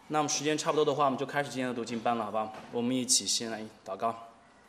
那么时间差不多的话，我们就开始今天的读经班了，好吧？我们一起先来祷告。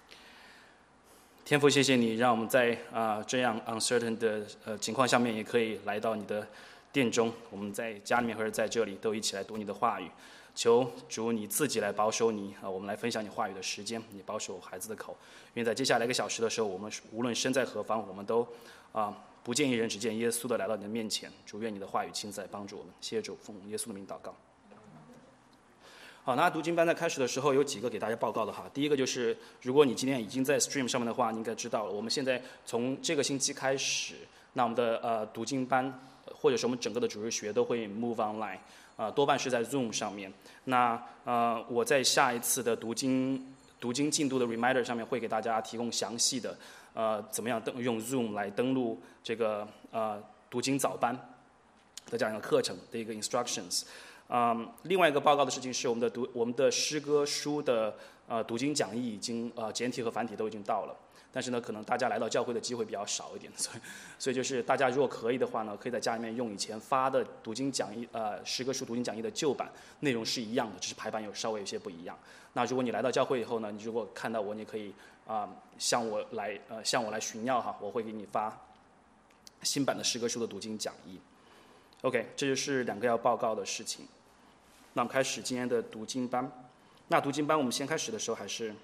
天父，谢谢你让我们在这样 uncertain 的情况下面，也可以来到你的殿中。我们在家里面或者在这里都一起来读你的话语。求主你自己来保守你我们来分享你话语的时间，你保守孩子的口。因为在接下来1个小时的时候，我们无论身在何方，我们都不见一人，只见耶稣的来到你的面前。主，愿你的话语亲自来帮助我们。谢谢主，奉耶稣的名祷告。好，那读经班在开始的时候有几个给大家报告的哈。第一个就是，如果你今天已经在 Stream 上面的话，你应该知道了，我们现在从这个星期开始，那我们的读经班或者是我们整个的主日学都会 move online，多半是在 Zoom 上面。那我在下一次的读经进度的 reminder 上面会给大家提供详细的怎么样用 Zoom 来登录这个读经早班的这样一个课程的一个 instructions。另外一个报告的事情是，我们的诗歌书的读经讲义已经简体和繁体都已经到了，但是呢，可能大家来到教会的机会比较少一点，所以就是大家如果可以的话呢，可以在家里面用以前发的读经讲义诗歌书读经讲义的旧版，内容是一样的，只是排版稍微有些不一样。那如果你来到教会以后呢，你如果看到我，你可以向我来寻要哈，我会给你发新版的诗歌书的读经讲义。OK， 这就是2个要报告的事情。那我们开始今天的读经班。那读经班我们先开始的时候，还是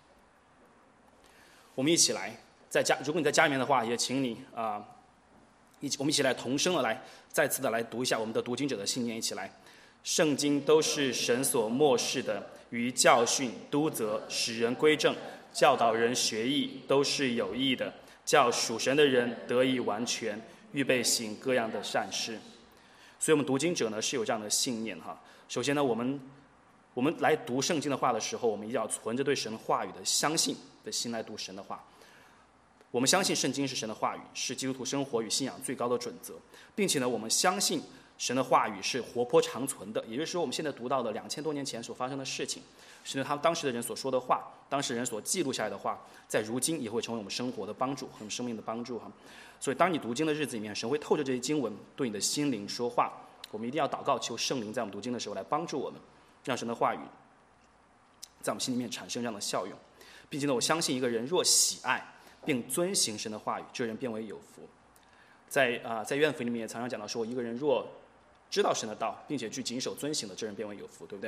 我们一起来如果你在家里面的话，也请你我们一起来同声的来再次的来读一下我们的读经者的信念，一起来。圣经都是神所默示的，于教训、督责、使人归正、教导人学义，都是有益的，叫属神的人得以完全，预备行各样的善事。所以我们读经者呢是有这样的信念哈。首先呢，我们来读圣经的话的时候，我们一定要存着对神话语的相信的心来读神的话。我们相信圣经是神的话语，是基督徒生活与信仰最高的准则，并且呢，我们相信神的话语是活泼长存的。也就是说，我们现在读到的2000多年前所发生的事情，是他们当时的人所说的话，当时人所记录下来的话，在如今也会成为我们生活的帮助和我们生命的帮助哈。所以，当你读经的日子里面，神会透着这些经文对你的心灵说话。我们一定要祷告，求圣灵在我们读经的时候来帮助我们，让神的话语在我们心里面产生这样的效用。并且呢，我相信一个人若喜爱并遵行神的话语，这人变为有福。在约翰福音里面也常常讲到说，一个人若知道神的道，并且去谨守遵行的，这人变为有福，对不对？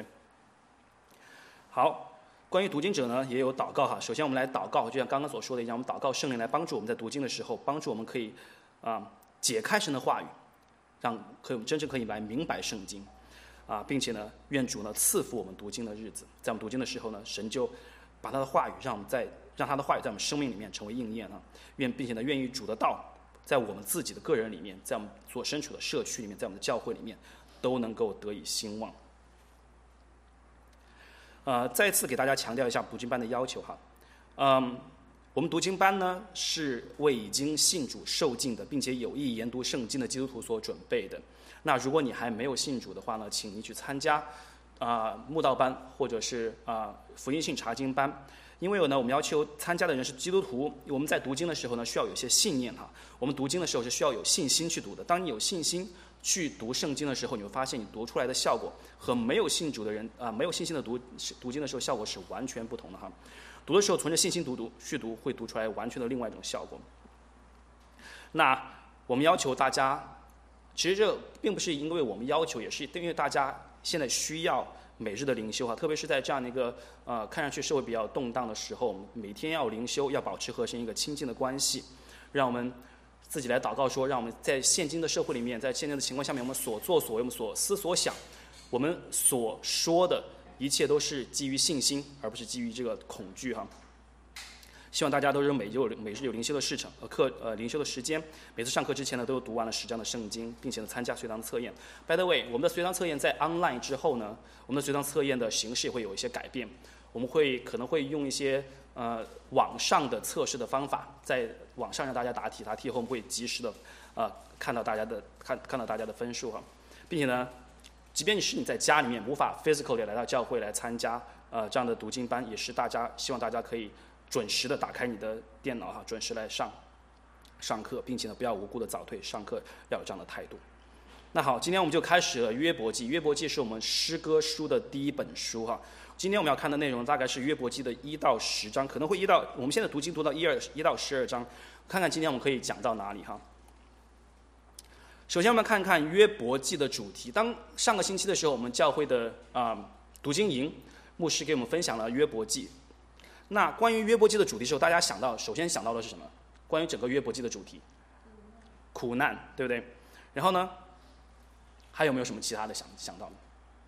好，关于读经者呢，也有祷告哈。首先我们来祷告，就像刚刚所说的一样，我们祷告圣灵来帮助我们在读经的时候，帮助我们可以解开神的话语，让我们真正可以来明白圣经并且呢，愿主呢赐福我们读经的日子。在我们读经的时候呢，神就把他的话语让他的话语在我们生命里面成为应验并且呢，愿意主的道在我们自己的个人里面，在我们所身处的社区里面，在我们的教会里面，都能够得以兴旺。再次给大家强调一下读经班的要求哈。我们读经班呢是为已经信主受浸的，并且有意研读圣经的基督徒所准备的。那如果你还没有信主的话呢，请你去参加慕道班或者是福音性查经班。因为呢，我们要求参加的人是基督徒，我们在读经的时候呢，需要有一些信念哈。我们读经的时候是需要有信心去读的。当你有信心去读圣经的时候，你会发现你读出来的效果和没有信主的人没有信心的读经的时候效果是完全不同的哈。读的时候存着信心去读，会读出来完全的另外一种效果。那我们要求大家，其实这并不是因为我们要求，也是因为大家现在需要每日的灵修特别是在这样的一个看上去社会比较动荡的时候，每天要灵修，要保持和神一个亲近的关系。让我们自己来祷告说，让我们在现今的社会里面，在现今的情况下面，我们所作所为，我们所思所想，我们所说的一切都是基于信心，而不是基于这个恐惧哈。希望大家都是每日有灵修的事程灵修的时间，每次上课之前呢，都读完了10章的圣经，并且呢参加随堂测验。By the way， 我们的随堂测验在 online 之后呢，我们的随堂测验的形式也会有一些改变。我们可能会用一些网上的测试的方法，在网上让大家答题后，我们会及时的看到大家的分数哈，并且呢，即便你在家里面无法 physically 来到教会来参加这样的读经班，也是希望大家可以准时的打开你的电脑准时来上课，并且呢不要无故的早退，上课要有这样的态度。 那好，今天我们就开始了约伯记。约伯记是我们诗歌书的第一本书哈。今天我们要看的内容大概是约伯记的1到10章，可能会我们现在读经读到1到12章，看看今天我们可以讲到哪里哈。首先我们看看约伯记的主题。当上个星期的时候，我们教会的读经营牧师给我们分享了约伯记。那关于约伯记的主题的时候，大家首先想到的是什么？关于整个约伯记的主题，苦难，对不对？然后呢，还有没有什么其他的想到呢？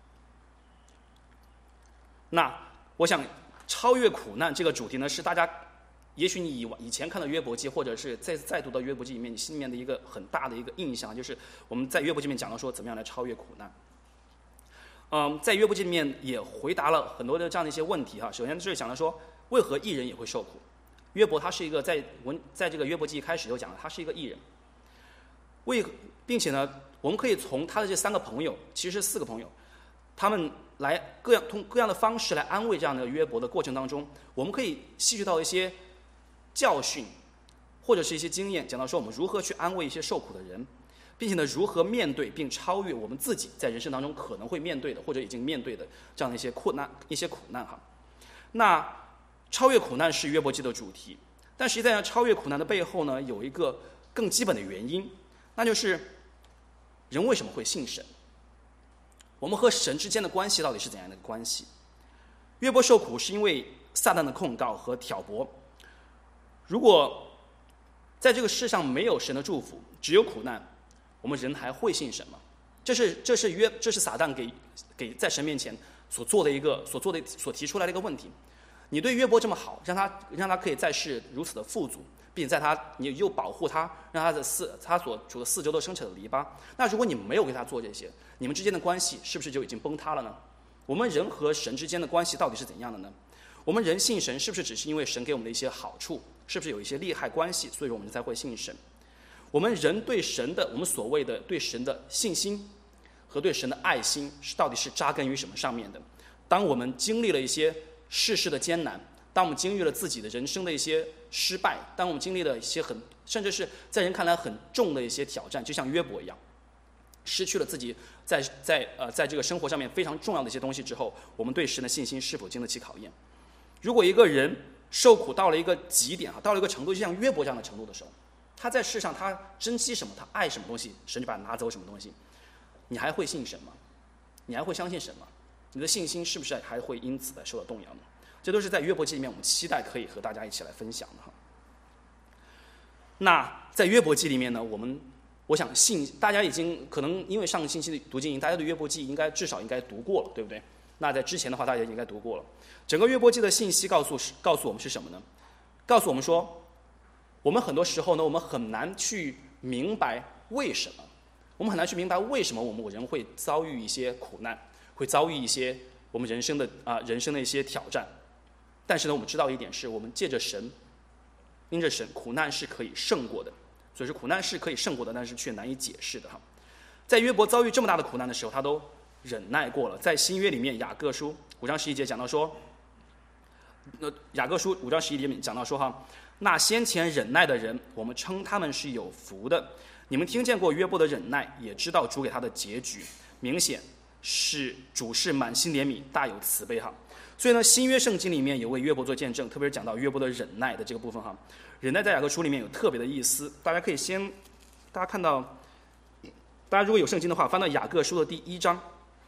那我想超越苦难这个主题呢，是大家也许你以前看到约伯记，或者是再读到约伯记里面，你心里面的一个很大的一个印象，就是我们在约伯记里面讲到说怎么样来超越苦难。在约伯记里面也回答了很多的这样的一些问题哈。首先就是讲到说，为何义人也会受苦？约伯他是一个在这个约伯记一开始就讲了，他是一个义人。并且呢，我们可以从他的这3个朋友，其实是4个朋友，他们来通各样的方式来安慰这样的约伯的过程当中，我们可以吸取到一些教训，或者是一些经验，讲到说我们如何去安慰一些受苦的人，并且呢，如何面对并超越我们自己在人生当中可能会面对的或者已经面对的这样的一些苦难哈。那超越苦难是约伯记的主题，但实际上超越苦难的背后呢，有一个更基本的原因，那就是人为什么会信神？我们和神之间的关系到底是怎样的关系？约伯受苦是因为撒旦的控告和挑拨。如果在这个世上没有神的祝福，只有苦难，我们人还会信神吗？这是撒旦给在神面前所提出来的一个问题。你对约伯这么好，让他可以在世如此的富足，并且你又保护他，让他所处的4周都生产的篱笆。那如果你没有给他做这些，你们之间的关系是不是就已经崩塌了呢？我们人和神之间的关系到底是怎样的呢？我们人信神是不是只是因为神给我们的一些好处？是不是有一些利害关系，所以说我们才会信神？我们人对神的，我们所谓的对神的信心和对神的爱心，到底是扎根于什么上面的？当我们经历了一些世事的艰难，当我们经历了自己的人生的一些失败，当我们经历了一些甚至是在人看来很重的一些挑战，就像约伯一样，失去了自己在这个生活上面非常重要的一些东西之后，我们对神的信心是否经得起考验？如果一个人受苦到了一个极点到了一个程度，就像约伯这样的程度的时候，他在世上他珍惜什么，他爱什么东西，神就把他拿走什么东西，你还会信神吗？你还会相信神吗？你的信心是不是还会因此的受到动摇呢？这都是在约伯记里面我们期待可以和大家一起来分享的哈。那在约伯记里面呢，我想大家已经可能因为上个星期的读经营，大家对约伯记至少应该读过了，对不对？那在之前的话，大家应该读过了。整个约伯记的信息告诉我们是什么呢？告诉我们说，我们很多时候呢，我们很难去明白为什么，我们很难去明白为什么我们人会遭遇一些苦难，会遭遇一些我们人生的一些挑战。但是呢，我们知道一点是，我们借着神，因着神，苦难是可以胜过的。所以说，苦难是可以胜过的，但是却难以解释的哈。在约伯遭遇这么大的苦难的时候，他都忍耐过了。在新约里面，雅各书5章11节讲到说，雅各书5章11节讲到说哈，那先前忍耐的人，我们称他们是有福的。你们听见过约伯的忍耐，也知道主给他的结局，明显是主是满心怜悯，大有慈悲哈。所以呢，新约圣经里面有为约伯做见证，特别是讲到约伯的忍耐的这个部分哈。忍耐在雅各书里面有特别的意思，大家可以大家看到，大家如果有圣经的话，翻到雅各书的第1章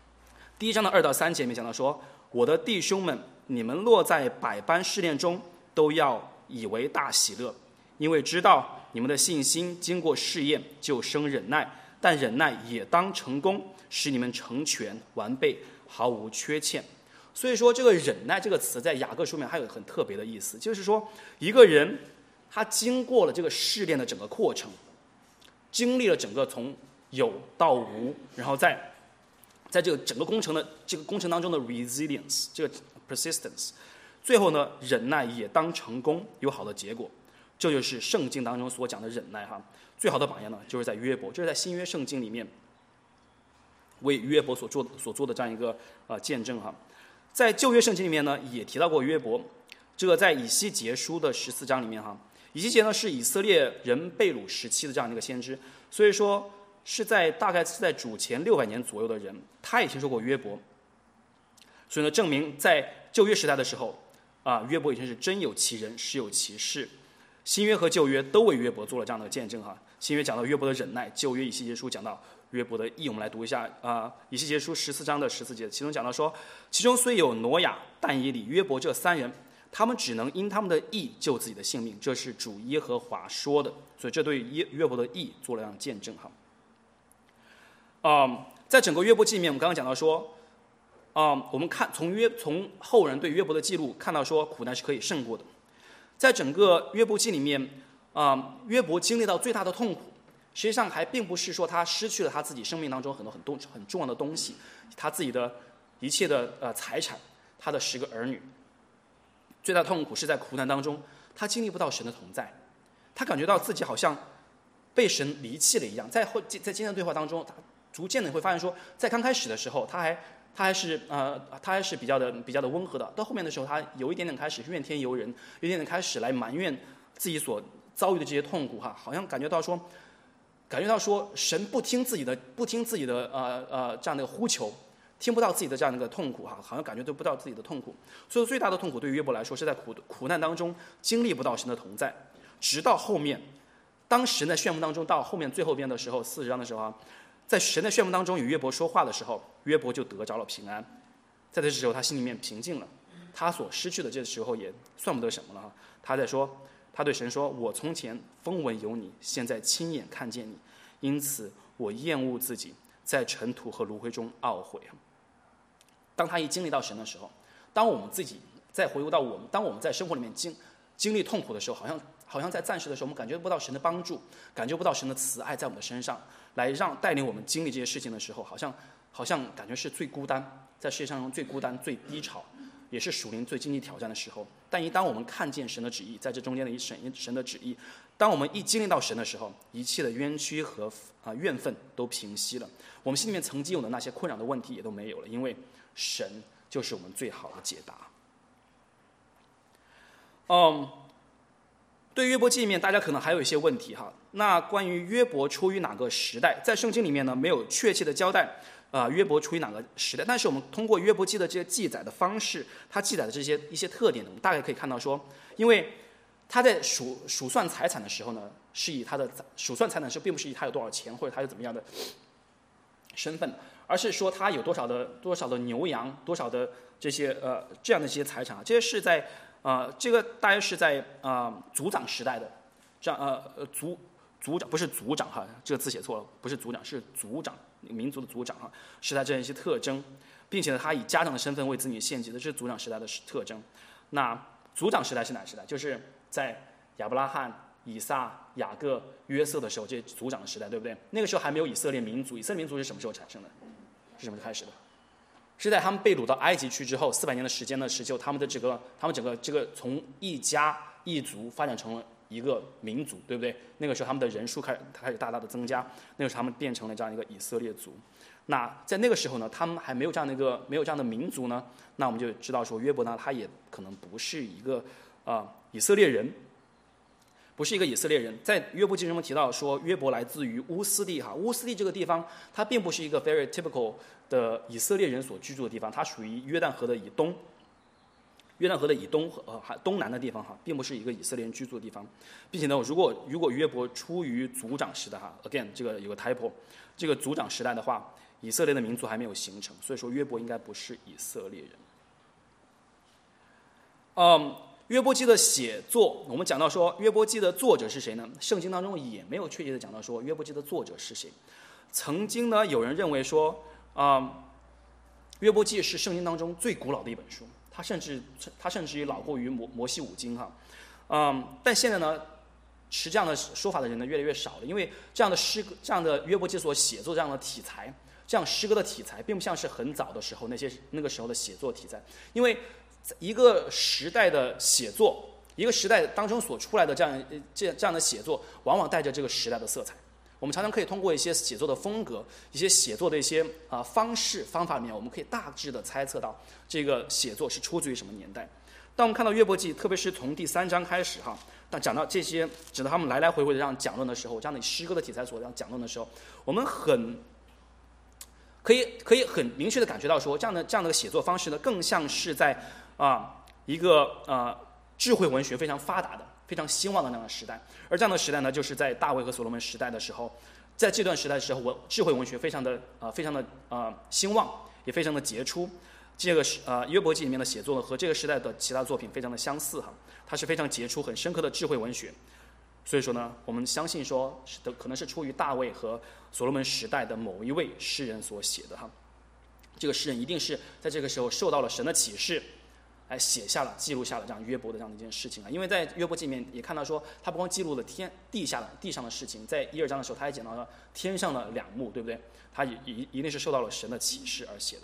，1章的2到3节里面讲到说，我的弟兄们，你们落在百般试炼中，都要以为大喜乐，因为知道你们的信心经过试验，就生忍耐，但忍耐也当成功，使你们成全完备，毫无缺欠。所以说，这个忍耐这个词在雅各书里面还有很特别的意思，就是说一个人他经过了这个试炼的整个过程，经历了整个从有到无，然后在这个整个工程当中的 resilience， 这个 persistence， 最后呢，忍耐也当成功，有好的结果。这就是圣经当中所讲的忍耐哈。最好的榜样呢，就是在约伯，这是在新约圣经里面为约伯所做的这样一个见证哈。在旧约圣经里面呢，也提到过约伯。这个在以西结书的14章里面哈，以西结呢是以色列人被掳时期的这样一个先知，所以说大概是在主前600年左右的人，他也听说过约伯，所以呢，证明在旧约时代的时候，约伯已经是真有其人，实有其事。新约和旧约都为约伯做了这样的见证哈。新约讲到约伯的忍耐，旧约以西结书讲到约伯的义。我们来读一下以西结书14章的14节，其中讲到说，其中虽有挪亚、但以理、约伯这3人，他们只能因他们的义救自己的性命，这是主耶和华说的。所以这对约伯的义做了这样的见证哈。在整个约伯记里面，我们刚刚讲到说，我们看从后人对约伯的记录看到说，苦难是可以胜过的。在整个约伯记里面，约伯经历到最大的痛苦，实际上还并不是说他失去了他自己生命当中很重要的东西，他自己的一切的财产，他的10个儿女。最大的痛苦是在苦难当中，他经历不到神的同在，他感觉到自己好像被神离弃了一样。在今天的对话当中，他逐渐的会发现说，在刚开始的时候，他还是比较的温和的。到后面的时候，他有一点点开始怨天尤人，有一点点开始来埋怨自己所遭遇的这些痛苦哈，好像感觉到说神不听自己的这样的呼求，听不到自己的这样的一个痛苦哈，好像感觉都不到自己的痛苦。所以最大的痛苦对于约伯来说，是在苦难当中经历不到神的同在，直到后面，当神在炫目当中到后面最后边的时候，40章的时候在神的炫目当中与约伯说话的时候，约伯就得着了平安。在这时候，他心里面平静了，他所失去的这时候也算不得什么了哈。他对神说：“我从前风闻有你，现在亲眼看见你，因此我厌恶自己，在尘土和炉灰中懊悔。”当他一经历到神的时候，当我们自己再回顾到当我们在生活里面经历痛苦的时候，好像在暂时的时候，我们感觉不到神的帮助，感觉不到神的慈爱在我们的身上，来带领我们经历这些事情的时候，好像感觉是最孤单，在世界上最孤单、最低潮，也是属灵最经济挑战的时候。但当我们看见神的旨意，在这中间的神的旨意，当我们一经历到神的时候，一切的冤屈和怨愤都平息了，我们心里面曾经有的那些困扰的问题也都没有了，因为神就是我们最好的解答。对约伯记里面，大家可能还有一些问题哈。那关于约伯出于哪个时代，在圣经里面呢没有确切的交代，约伯出于哪个时代。但是我们通过约伯记的这些记载的方式，它记载的一些特点呢，我们大概可以看到说，因为他在数算财产的时候呢，是以他的数算财产是并不是以他有多少钱或者他有怎么样的身份，而是说他有多少的牛羊，多少的这些这样的一些财产啊，这些是在这个大约是在族长时代的，这样族长不是族长哈，这个字写错了，不是族长是族长，民族的族长哈，是他这样一些特征，并且呢，他以家长的身份为子女献祭的，这是族长时代的特征。那族长时代是哪时代？就是在亚伯拉罕、以撒、雅各、约瑟的时候，这族长的时代，对不对？那个时候还没有以色列民族，以色列民族是什么时候产生的？是什么时候开始的？是在他们被掳到埃及去之后，400年的时间的时候，他们整个这个从一家一族发展成了一个民族，对不对？那个时候他们的人数开始大大的增加，那个时候他们变成了这样一个以色列族。那在那个时候呢，他们还没有这样的民族呢，那我们就知道说约伯呢，他也可能不是一个以色列人。不是一个以色列人，在约伯记中提到说，约伯来自于乌斯地哈。乌斯地这个地方，它并不是一个 very typical 的以色列人所居住的地方，它属于约旦河的以东，约旦河的以东东南的地方哈，并不是一个以色列人居住的地方。并且呢，如果约伯出于族长时代哈 ，again 这个有个 typo， 这个族长时代的话，以色列的民族还没有形成，所以说约伯应该不是以色列人。约伯记的写作，我们讲到说约伯记的作者是谁呢？圣经当中也没有确切的讲到说约伯记的作者是谁。曾经呢，有人认为说，约伯记是圣经当中最古老的一本书，它甚至于老过于摩西五经哈。但现在呢，持这样的说法的人呢越来越少了，因为这样的约伯记所写作这样的题材，这样诗歌的题材，并不像是很早的时候那个时候的写作题材，因为一个时代的写作，一个时代当中所出来的这样的写作，往往带着这个时代的色彩， 我们常常可以通过一些写作的风格、一些写作的一些方式方法里面，我们可以大致的猜测到这个写作是出自于什么年代。当我们看到约伯记，特别是从第3章开始哈，当讲到这些，直到他们来来回回的这样讲论的时候，这样的诗歌的题材所这样讲论的时候，我们可以很明确的感觉到说，这样的写作方式呢，更像是在一个智慧文学非常发达的、非常兴旺的那样的时代。而这样的时代呢，就是在大卫和所罗门时代的时候，在这段时代的时候，智慧文学非常的兴旺，也非常的杰出。这个约伯记里面的写作呢，和这个时代的其他作品非常的相似哈，它是非常杰出、很深刻的智慧文学。所以说呢，我们相信说可能是出于大卫和所罗门时代的某一位诗人所写的哈。这个诗人一定是在这个时候受到了神的启示，来写下了、记录下了这样约伯的这样的一件事情啊。因为在约伯记里面也看到说，他不光记录了地上的事情，在1、2章的时候，他也讲到了天上的两幕，对不对？他也一定是受到了神的启示而写的。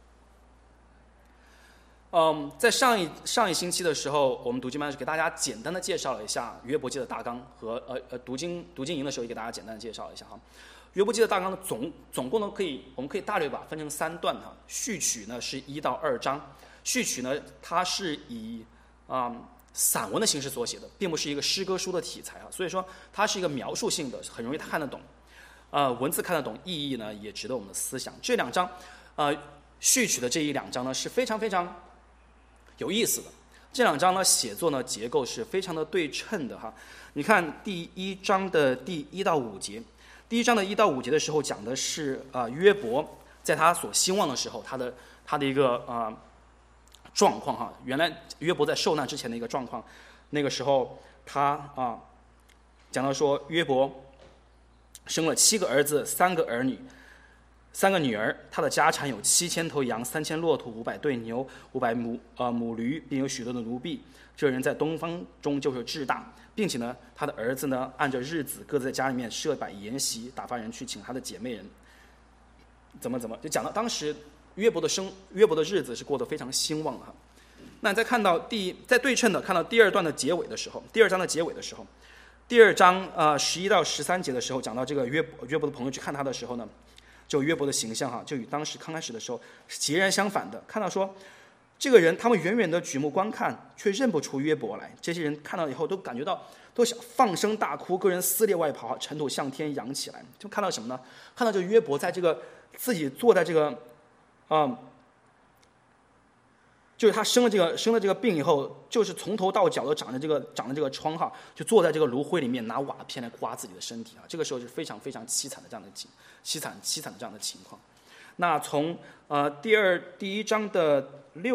在上一星期的时候，我们读经班是给大家简单的介绍了一下约伯记的大纲和读经营的时候也给大家简单的介绍了一下哈。约伯记的大纲的总共呢我们可以大略把分成3段哈。序曲呢是1到2章，序曲呢它是以散文的形式所写的，并不是一个诗歌书的题材啊，所以说它是一个描述性的，很容易看得懂，文字看得懂，意义呢也值得我们的思想。这2章序曲的这1、2章呢是非常非常有意思的。这2章呢写作呢结构是非常的对称的哈。你看第1章的第1到5节，第1章的1到5节的时候讲的是约伯在他所兴旺的时候他的一个状况哈。原来约伯在受难之前的一个状况，那个时候他讲到说约伯生了7个儿子3个儿女3个女儿，他的家产有7000头羊、3000骆驼、500对牛、500母驴，并有许多的奴婢。这人在东方中就是至大，并且呢，他的儿子呢按着日子各自在家里面设摆筵席，打发人去请他的姐妹人。怎么就讲到当时约伯的日子是过得非常兴旺的哈。那再看到在对称的看到第2章的结尾的时候，第2章11到13节的时候，讲到这个约伯的朋友去看他的时候呢，就约伯的形象哈，就与当时刚开始的时候是截然相反的。看到说这个人，他们远远的举目观看，却认不出约伯来。这些人看到以后都感觉到，都想放声大哭，个人撕裂外袍，尘土向天扬起来。就看到什么呢？看到这约伯在这个自己坐在这个就是他生了这个病以后，就是从头到脚都长着这个疮哈，就坐在这个炉灰里面拿瓦片来刮自己的身体啊。这个时候是非常非常凄惨的这样的凄惨的这样的情况。那从第1章的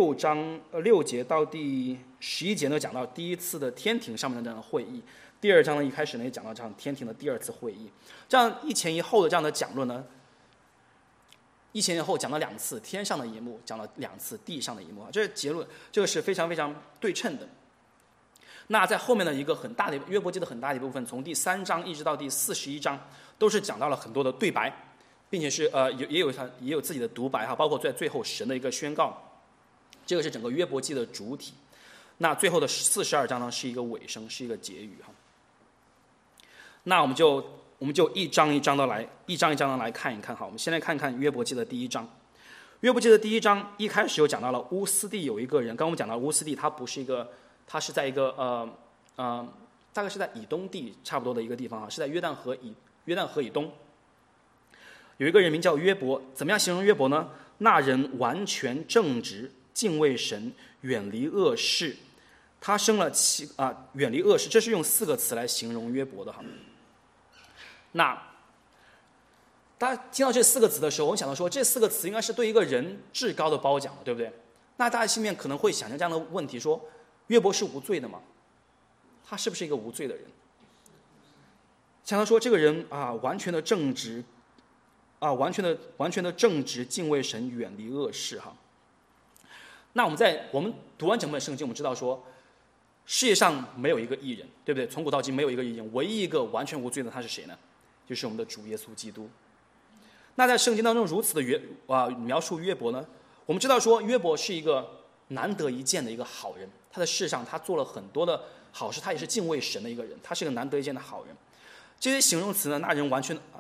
6节到第11节呢，讲到第1次的天庭上面的这样的会议。第2章呢一开始呢也讲到这样天庭的第2次会议。这样一前一后的这样的讲论呢，一前一后讲了2次天上的一幕，讲了2次地上的一幕，这是结论，这个是非常非常对称的。那在后面的一个很大的约伯记的很大的一部分，从第3章一直到第41章，都是讲到了很多的对白，并且是也有自己的独白哈，包括在最后神的一个宣告，这个是整个约伯记的主体。那最后的42章呢是一个尾声，是一个结语哈。那我们就一章一章的来看一看哈。我们先来看看约伯记的第1章。约伯记的第1章一开始就讲到了乌斯地有一个人，刚刚我们讲到乌斯地，他是在一个大概是在以东地差不多的一个地方啊，是在约旦河以东。有一个人名叫约伯，怎么样形容约伯呢？那人完全正直，敬畏神，远离恶事。他生了远离恶事，这是用4个词来形容约伯的哈。那大家听到这4个词的时候，我想到说这4个词应该是对一个人至高的褒奖，对不对？那大家心里面可能会想象这样的问题说，约伯是无罪的吗？他是不是一个无罪的人？想到说这个人完全的正直完全的正直，敬畏神，远离恶事哈。那我们读完整本圣经，我们知道说世界上没有一个义人，对不对？从古到今没有一个义人，唯一一个完全无罪的他是谁呢？就是我们的主耶稣基督。那在圣经当中如此的描述约伯呢，我们知道说约伯是一个难得一见的一个好人，他在世上他做了很多的好事，他也是敬畏神的一个人，他是个难得一见的好人。 这些形容词呢，那个人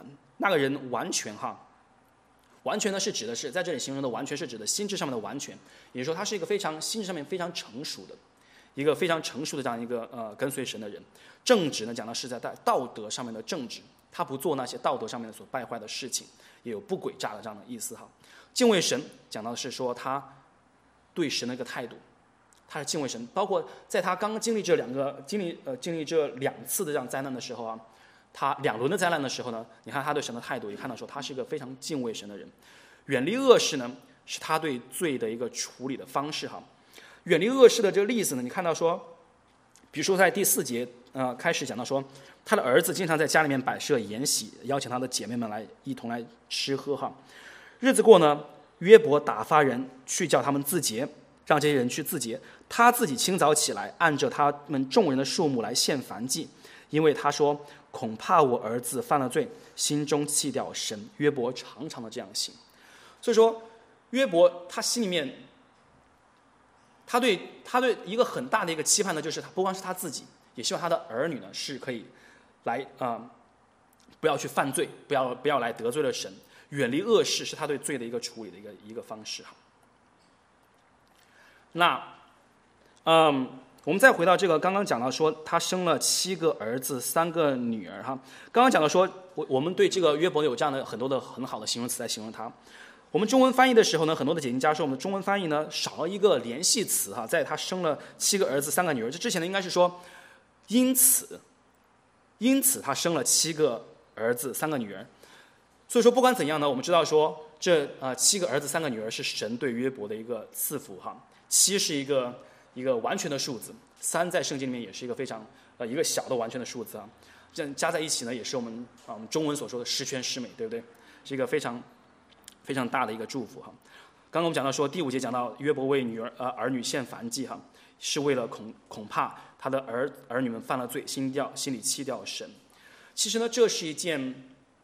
完全呢是指的是在这里形容的完全是指的心智上面的完全，也就是说他是一个心智上面非常成熟的一个非常成熟的这样一个跟随神的人。正直呢讲的是在道德上面的正直，他不做那些道德上面所败坏的事情，也有不诡诈的这样的意思哈。敬畏神讲到的是说他对神的一个态度，他是敬畏神，包括在他刚刚经历这两次的这样灾难的时候啊，他2轮的灾难的时候呢，你看他对神的态度，也看到说他是一个非常敬畏神的人。远离恶事呢，是他对罪的一个处理的方式哈。远离恶事的这个例子呢，你看到说，比如说在第4节开始讲到说，他的儿子经常在家里面摆设筵席，邀请他的姐妹们来一同来吃喝哈。日子过呢，约伯打发人去叫他们自洁，让这些人去自洁，他自己清早起来，按着他们众人的数目来献燔祭，因为他说恐怕我儿子犯了罪，心中弃掉神。约伯常常的这样行。所以说约伯他心里面他对一个很大的一个期盼呢，就是他不光是他自己，也希望他的儿女呢是可以来不要去犯罪，不要来得罪了神，远离恶事，是他对罪的一个处理的一个方式哈。那我们再回到这个刚刚讲到说他生了7个儿子3个女儿哈。刚刚讲到说我们对这个约伯有这样的很多的很好的形容词来形容他。我们中文翻译的时候呢，很多的解经家说我们中文翻译呢少了一个联系词哈，在他生了7个儿子3个女儿，这之前呢应该是说因此他生了7个儿子3个女儿。所以说不管怎样呢，我们知道说这7个儿子3个女儿是神对约伯的一个赐福哈。7是一个完全的数字，3在圣经里面也是一个非常一个小的完全的数字啊，这样加在一起呢，也是我们中文所说的十全十美，对不对？是一个非常非常大的一个祝福哈。刚刚我们讲到说第5节讲到约伯为儿女献燔祭哈，是为了恐怕他的儿女们犯了罪，心里弃掉神。其实呢，这是一件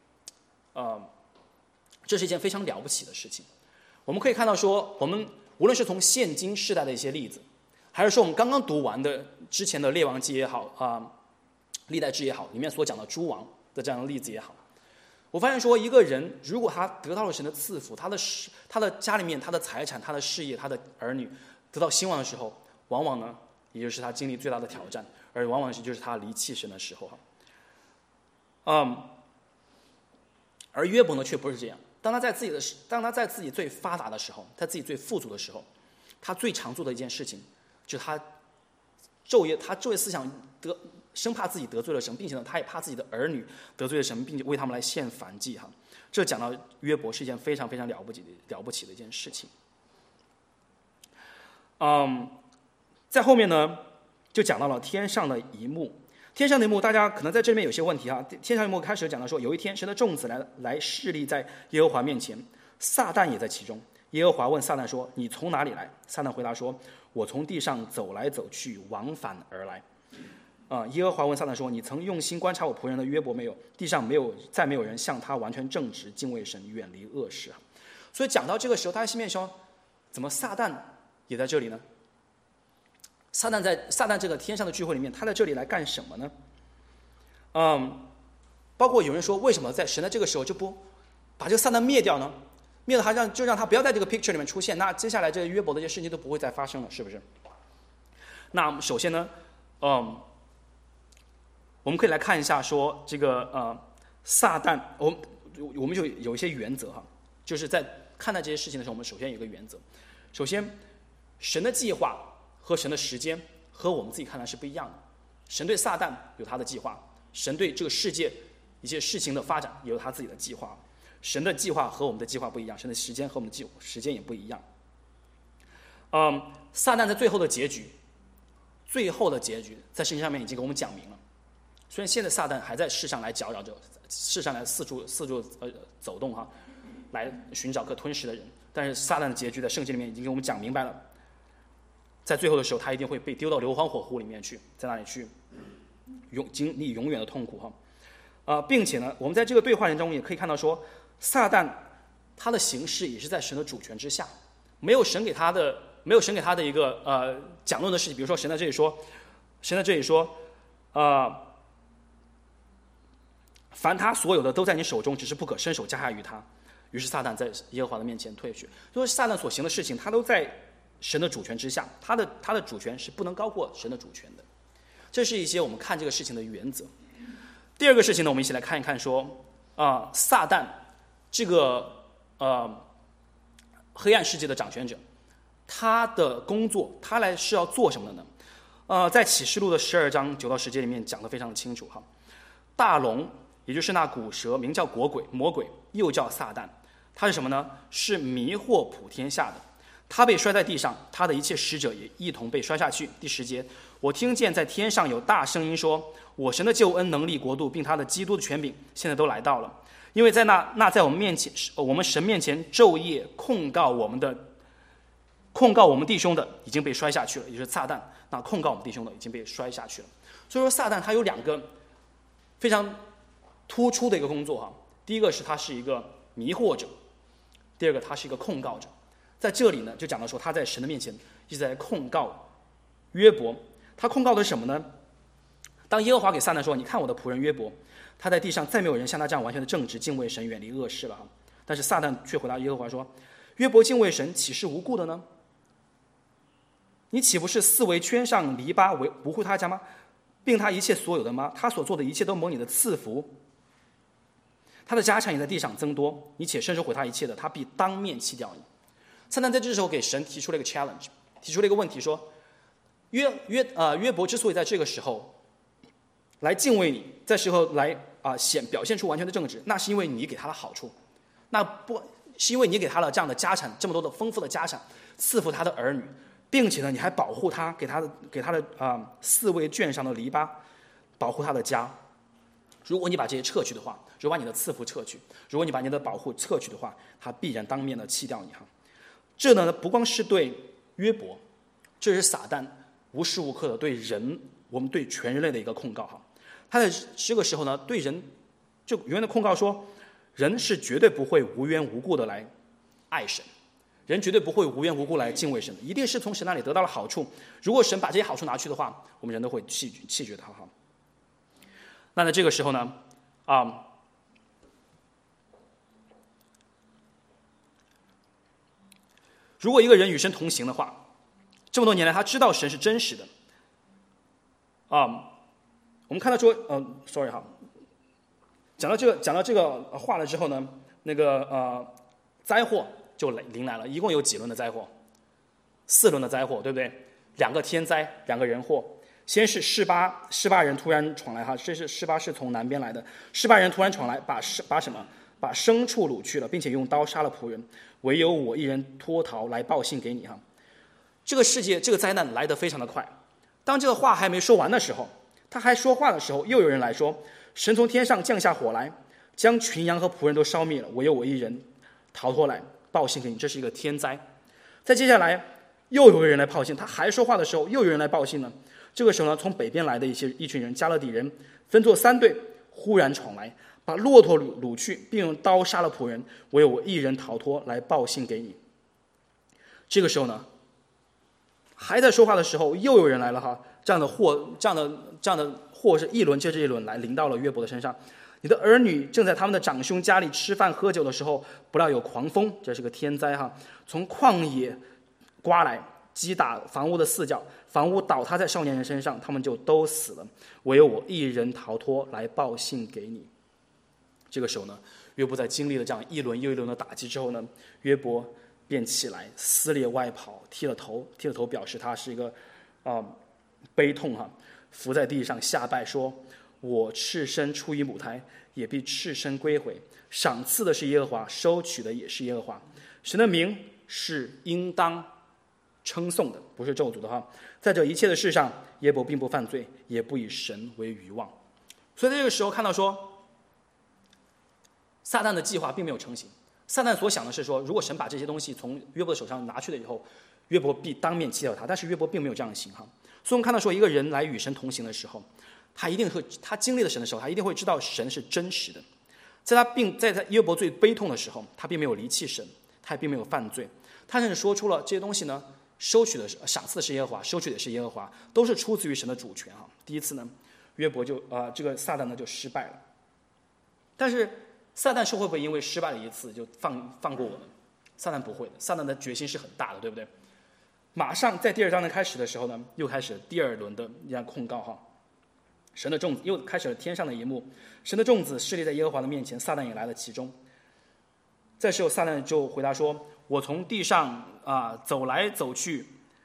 非常了不起的事情。我们可以看到说，我们无论是从现今世代的一些例子，还是说我们刚刚读完的之前的列王记也好历代志也好，里面所讲的诸王的这样的例子也好，我发现说一个人如果他得到了神的赐福，他的家里面他的财产他的事业他的儿女得到兴旺的时候，往往呢也就是他经历最大的挑战，而往往就是他离弃神的时候而约伯呢却不是这样。当他在自己最发达的时候，在自己最富足的时候，他最常做的一件事情就是他昼夜思想生怕自己得罪了神，并且呢他也怕自己的儿女得罪了神，并且为他们来献燔祭哈。这讲到约伯是一件非常非常了不起的一件事情。在后面呢就讲到了天上的一幕。天上的一幕，大家可能在这里面有些问题哈。天上的一幕开始讲到说，有一天神的众子来侍立在耶和华面前，撒旦也在其中。耶和华问撒旦说：“你从哪里来？”撒旦回答说：“我从地上走来走去，往返而来。”耶和华问撒旦说：“你曾用心观察我仆人的约伯没有？地上再没有人像他完全正直，敬畏神，远离恶事。”所以讲到这个时候，他心里面说：“怎么撒旦也在这里呢？撒旦这个天上的聚会里面，他在这里来干什么呢？”包括有人说，为什么在神的这个时候就不把这个撒旦灭掉呢？灭了他就让他不要在这个 picture 里面出现，那接下来这约伯的这些事情都不会再发生了，是不是？那首先呢，我们可以来看一下说这个撒旦，我们就有一些原则哈，就是在看待这些事情的时候，我们首先有一个原则，首先神的计划和神的时间和我们自己看来是不一样的。神对撒旦有他的计划，神对这个世界一些事情的发展也有他自己的计划。神的计划和我们的计划不一样，神的时间和我们的时间也不一样。撒旦在最后的结局在圣经上面已经给我们讲明了。虽然现在撒旦还在世上来搅扰着，世上来四处走动哈，来寻找可吞噬的人，但是撒旦的结局在圣经里面已经给我们讲明白了。在最后的时候，他一定会被丢到硫磺火湖里面去，在那里去经历永远的痛苦哈。并且呢，我们在这个对话中也可以看到说，撒旦他的行事也是在神的主权之下，没有神给他的一个讲论的事情。比如说神在这里说， 凡他所有的都在你手中，只是不可伸手加害于他。于是撒旦在耶和华的面前退去。所以撒旦所行的事情，他都在神的主权之下，他的主权是不能高过神的主权的。这是一些我们看这个事情的原则。第二个事情呢，我们一起来看一看说，撒旦这个黑暗世界的掌权者，他的工作，他来是要做什么的呢？在启示录的12章9到10节里面讲得非常的清楚哈。大龙，也就是那古蛇，名叫魔鬼，又叫撒旦，他是什么呢？是迷惑普天下的。他被摔在地上，他的一切使者也一同被摔下去。第10节，我听见在天上有大声音说，我神的救恩、能力、国度，并他的基督的权柄，现在都来到了。因为在那在我们面前，我们神面前昼夜控告我们弟兄的已经被摔下去了，也就是撒旦。那控告我们弟兄的已经被摔下去了。所以说，撒旦他有2个非常突出的一个工作哈。第一个是他是一个迷惑者，第二个他是一个控告者。在这里呢，就讲到说他在神的面前一直在控告约伯。他控告的是什么呢？当耶和华给撒旦说，你看我的仆人约伯，他在地上再没有人像他这样完全的正直，敬畏神，远离恶事了。但是撒旦却回答耶和华说，约伯敬畏神，岂是无故的呢？你岂不是四围圈上篱笆，维护他家吗？并他一切所有的吗？他所做的一切都蒙你的赐福，他的家产也在地上增多，你且伸手毁他一切的，他必当面弃掉你。撒旦在这时候给神提出了一个 challenge， 提出了一个问题，说约伯之所以在这个时候来敬畏你，在时候来表现出完全的正直，那是因为你给他的好处，那不是因为你给他了这样的家产，这么多的丰富的家产，赐福他的儿女，并且呢，你还保护他，给他的4围圈上的篱笆，保护他的家。如果你把这些撤去的话，如果把你的赐福撤去，如果你把你的保护撤去的话，他必然当面的弃掉你哈。这呢，不光是对约伯，这是撒旦无时无刻的对人，我们对全人类的一个控告哈。他在这个时候呢，对人就永远的控告说，人是绝对不会无缘无故的来爱神，人绝对不会无缘无故来敬畏神的，一定是从神那里得到了好处。如果神把这些好处拿去的话，我们人都会弃绝他哈。那在这个时候呢，如果一个人与神同行的话，这么多年来他知道神是真实的，我们看到说，sorry 哈，讲到这个话了之后呢，那个灾祸就临来了，一共有几轮的灾祸？4轮的灾祸，对不对？2个天灾，2个人祸。先是示巴人突然闯来哈，这是示巴是从南边来的，示巴人突然闯来，把牲畜掳去了，并且用刀杀了仆人，唯有我一人脱逃来报信给你哈。这个世界这个灾难来得非常的快，当这个话还没说完的时候，他还说话的时候，又有人来说，神从天上降下火来，将群羊和仆人都烧灭了，唯有我一人逃脱来报信给你，这是一个天灾。再接下来又有个人来报信，他还说话的时候，又有人来报信呢。这个时候呢，从北边来的一群人，加勒底人，分作3队，忽然闯来，把骆驼掳去，并用刀杀了仆人，唯有我一人逃脱来报信给你。这个时候呢，还在说话的时候，又有人来了哈，这样的祸是一轮接着一轮来临到了约伯的身上。你的儿女正在他们的长兄家里吃饭喝酒的时候，不料有狂风，这是个天灾哈，从旷野刮来，击打房屋的4角，房屋倒塌在少年人身上，他们就都死了，唯有我一人逃脱来报信给你。这个时候呢，约伯在经历了这样一轮又一轮的打击之后呢，约伯便起来撕裂外袍，剃了头，表示他是一个悲痛哈，伏在地上下拜说，我赤身出于母胎，也必赤身归回，赏赐的是耶和华，收取的也是耶和华，神的名是应当称颂的，不是咒诅的哈。在这一切的事上，耶伯并不犯罪，也不以神为愚妄。所以在这个时候看到说，撒旦的计划并没有成型。撒旦所想的是说，如果神把这些东西从约伯的手上拿去了以后，约伯必当面弃掉他。但是约伯并没有这样行哈。所以我们看到说，一个人来与神同行的时候，他经历了神的时候，他一定会知道神是真实的。在约伯最悲痛的时候，他并没有离弃神，他也并没有犯罪，他甚至说出了这些东西呢，收取的赏赐的是耶和华，收取的是耶和华，都是出自于神的主权啊。第一次呢，约伯这个撒旦呢就失败了。 但是撒旦是会不会因为失败了一次就放过我们？撒旦不会的，撒旦的决心是很大的，对不对？马上在第2章的开始的时候呢，又开始第2轮的这样控告哈。神的众子又开始了天上的一幕，神的众子侍立在耶和华的面前，撒旦也来了其中。这时候撒旦就回答说：“我从地上走来走去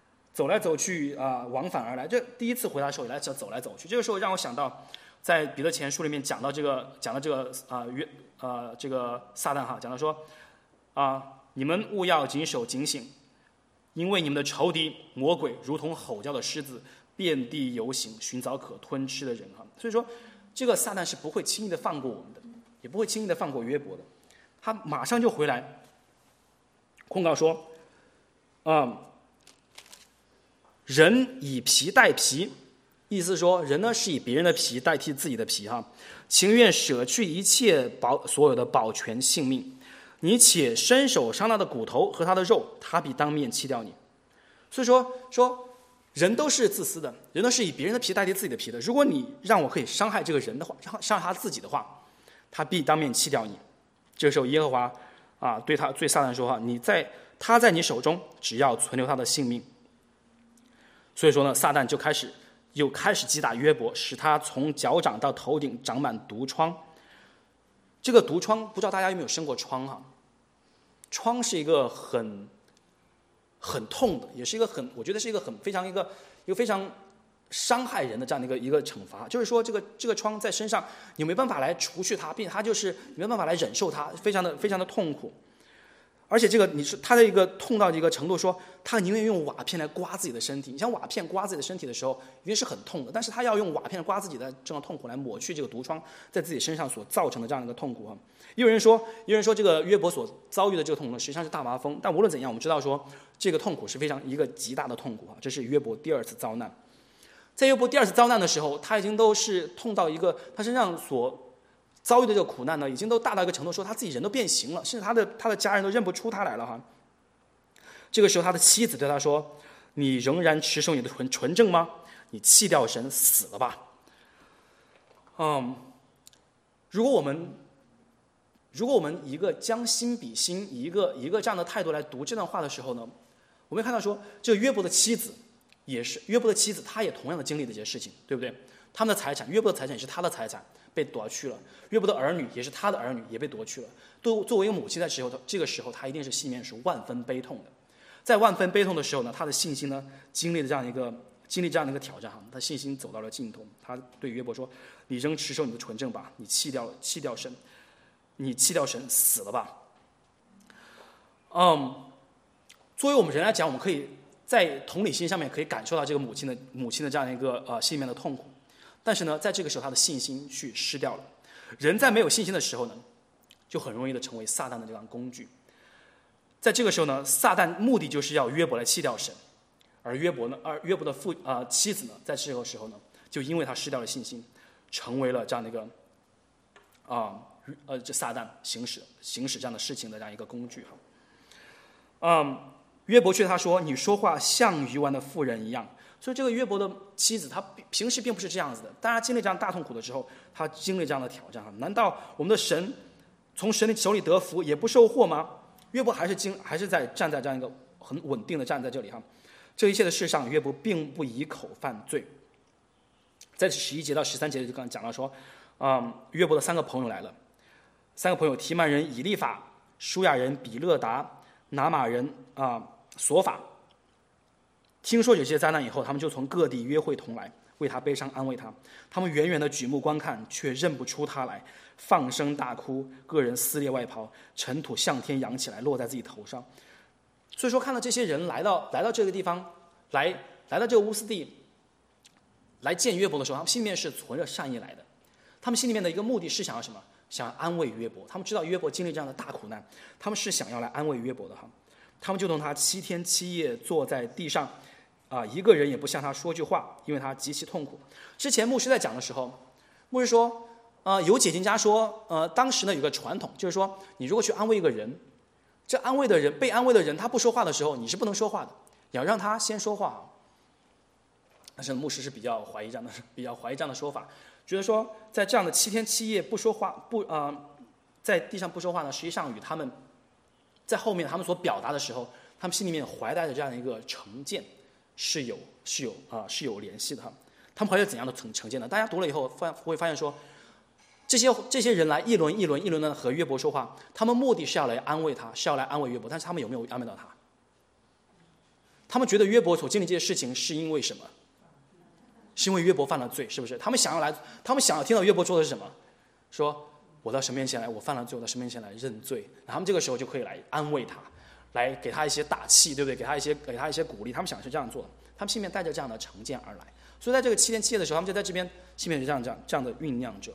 往返而来。”这第一次回答的时候也来走来走去。这个时候让我想到，在彼得前书里面讲到这个撒旦哈，讲到说你们务要谨守警醒，因为你们的仇敌魔鬼如同吼叫的狮子，遍地游行，寻找可吞吃的人哈。所以说，这个撒旦是不会轻易的放过我们的，也不会轻易的放过约伯的。他马上就回来控告说，人以皮代皮，意思是说人呢是以别人的皮代替自己的皮哈，情愿舍去一切所有的保全性命。你且伸手伤他的骨头和他的肉，他必当面弃掉你。所以说人都是自私的，人都是以别人的皮代替自己的皮的。如果你让我可以伤害这个人的话，伤害他自己的话，他必当面弃掉你。这个时候耶和华对撒旦说他在你手中，只要存留他的性命。所以说呢，撒旦就开始击打约伯，使他从脚掌到头顶长满毒疮。这个毒疮不知道大家有没有生过疮哈？疮是一个很痛的，也是一个我觉得是一个非常伤害人的这样的一个惩罚。就是说这个疮在身上，你没办法来除去它，并且它就是你没办法来忍受它，非常的痛苦。而且他的一个痛到一个程度，说他宁愿用瓦片来刮自己的身体。你像瓦片刮自己的身体的时候，一定是很痛的，但是他要用瓦片刮自己的这种痛苦来抹去这个毒疮在自己身上所造成的这样一个痛苦。也有人说这个约伯所遭遇的这个痛苦呢，实际上是大麻风。但无论怎样，我们知道说这个痛苦是一个极大的痛苦。这是约伯第2次遭难。在约伯第2次遭难的时候，他已经都是痛到一个他身上所遭遇的这个苦难呢，已经都大到一个程度，说他自己人都变形了，甚至他的家人都认不出他来了哈。这个时候他的妻子对他说：“你仍然持守你的纯正吗？你弃掉神，死了吧。”如果我们一个将心比心，以一个这样的态度来读这段话的时候呢，我们会看到说，这个约伯的妻子，她也同样的经历这些事情，对不对？他们的财产，约伯的财产也是他的财产被夺去了，约伯的儿女也是他的儿女也被夺去了。作为一个母亲的时候，这个时候她一定是心里面是万分悲痛的。在万分悲痛的时候呢，她的信心呢经历这样的一个挑战，她信心走到了尽头。她对约伯说：“你仍持守你的纯正吧，你弃掉神，死了吧。”作为我们人来讲，我们可以在同理心上面可以感受到这个母亲的这样一个心里面的痛苦。但是呢，在这个时候他的信心去失掉了。人在没有信心的时候呢，就很容易的成为撒旦的这样工具。在这个时候呢，撒旦目的就是要约伯来弃掉神，而约伯的妻子呢，在这个时候呢，就因为他失掉了信心，成为了这样的一个这撒旦行使这样的事情的这样一个工具约伯却他说：“你说话像愚顽的妇人一样。”所以这个约伯的妻子，她平时并不是这样子的。当她经历这样大痛苦的时候，她经历这样的挑战。难道我们的神从神的手里得福也不受祸吗？约伯还是站在这样一个很稳定的站在这里哈。这一切的事上，约伯并不以口犯罪。在11节到13节就刚讲到说，约伯的3个朋友来了，3个朋友：提曼人以利法、舒亚人比勒达、拿马人索法。听说有些灾难以后，他们就从各地约会同来，为他悲伤安慰他。他们远远的举目观看，却认不出他来，放声大哭，个人撕裂外袍，尘土向天扬起来，落在自己头上。所以说，看到这些人来到这个地方，来到这个乌斯地来见约伯的时候，他们心里面是存着善意来的。他们心里面的一个目的是想要什么？想要安慰约伯。他们知道约伯经历这样的大苦难，他们是想要来安慰约伯的哈。他们就同他7天7夜坐在地上，一个人也不向他说句话，因为他极其痛苦。之前牧师在讲的时候，牧师说，有解经家说，当时呢有个传统，就是说，你如果去安慰一个人，被安慰的人他不说话的时候，你是不能说话的，你要让他先说话。但是牧师是比较怀疑这样的说法， 觉得说在这样的7天7夜不说话，在地上不说话呢，实际上与他们在后面他们所表达的时候，他们心里面怀带着这样的一个成见是有联系的哈。他们怀着怎样的成见呢？大家读了以后会发现说，这些人来一轮的和约伯说话，他们目的是要来安慰他，是要来安慰约伯，但是他们有没有安慰到他？他们觉得约伯所经历这些事情是因为什么？是因为约伯犯了罪，是不是？他们想要听到约伯说的是什么？说我到神面前来，我犯了罪，我到神面前来认罪。然后他们这个时候就可以来安慰他，来给他一些打气，对不对？给他一些鼓励。他们想的是这样做的，他们心里面带着这样的成见而来。所以在这个7天7夜的时候，他们就在这边心里面是这样的酝酿着。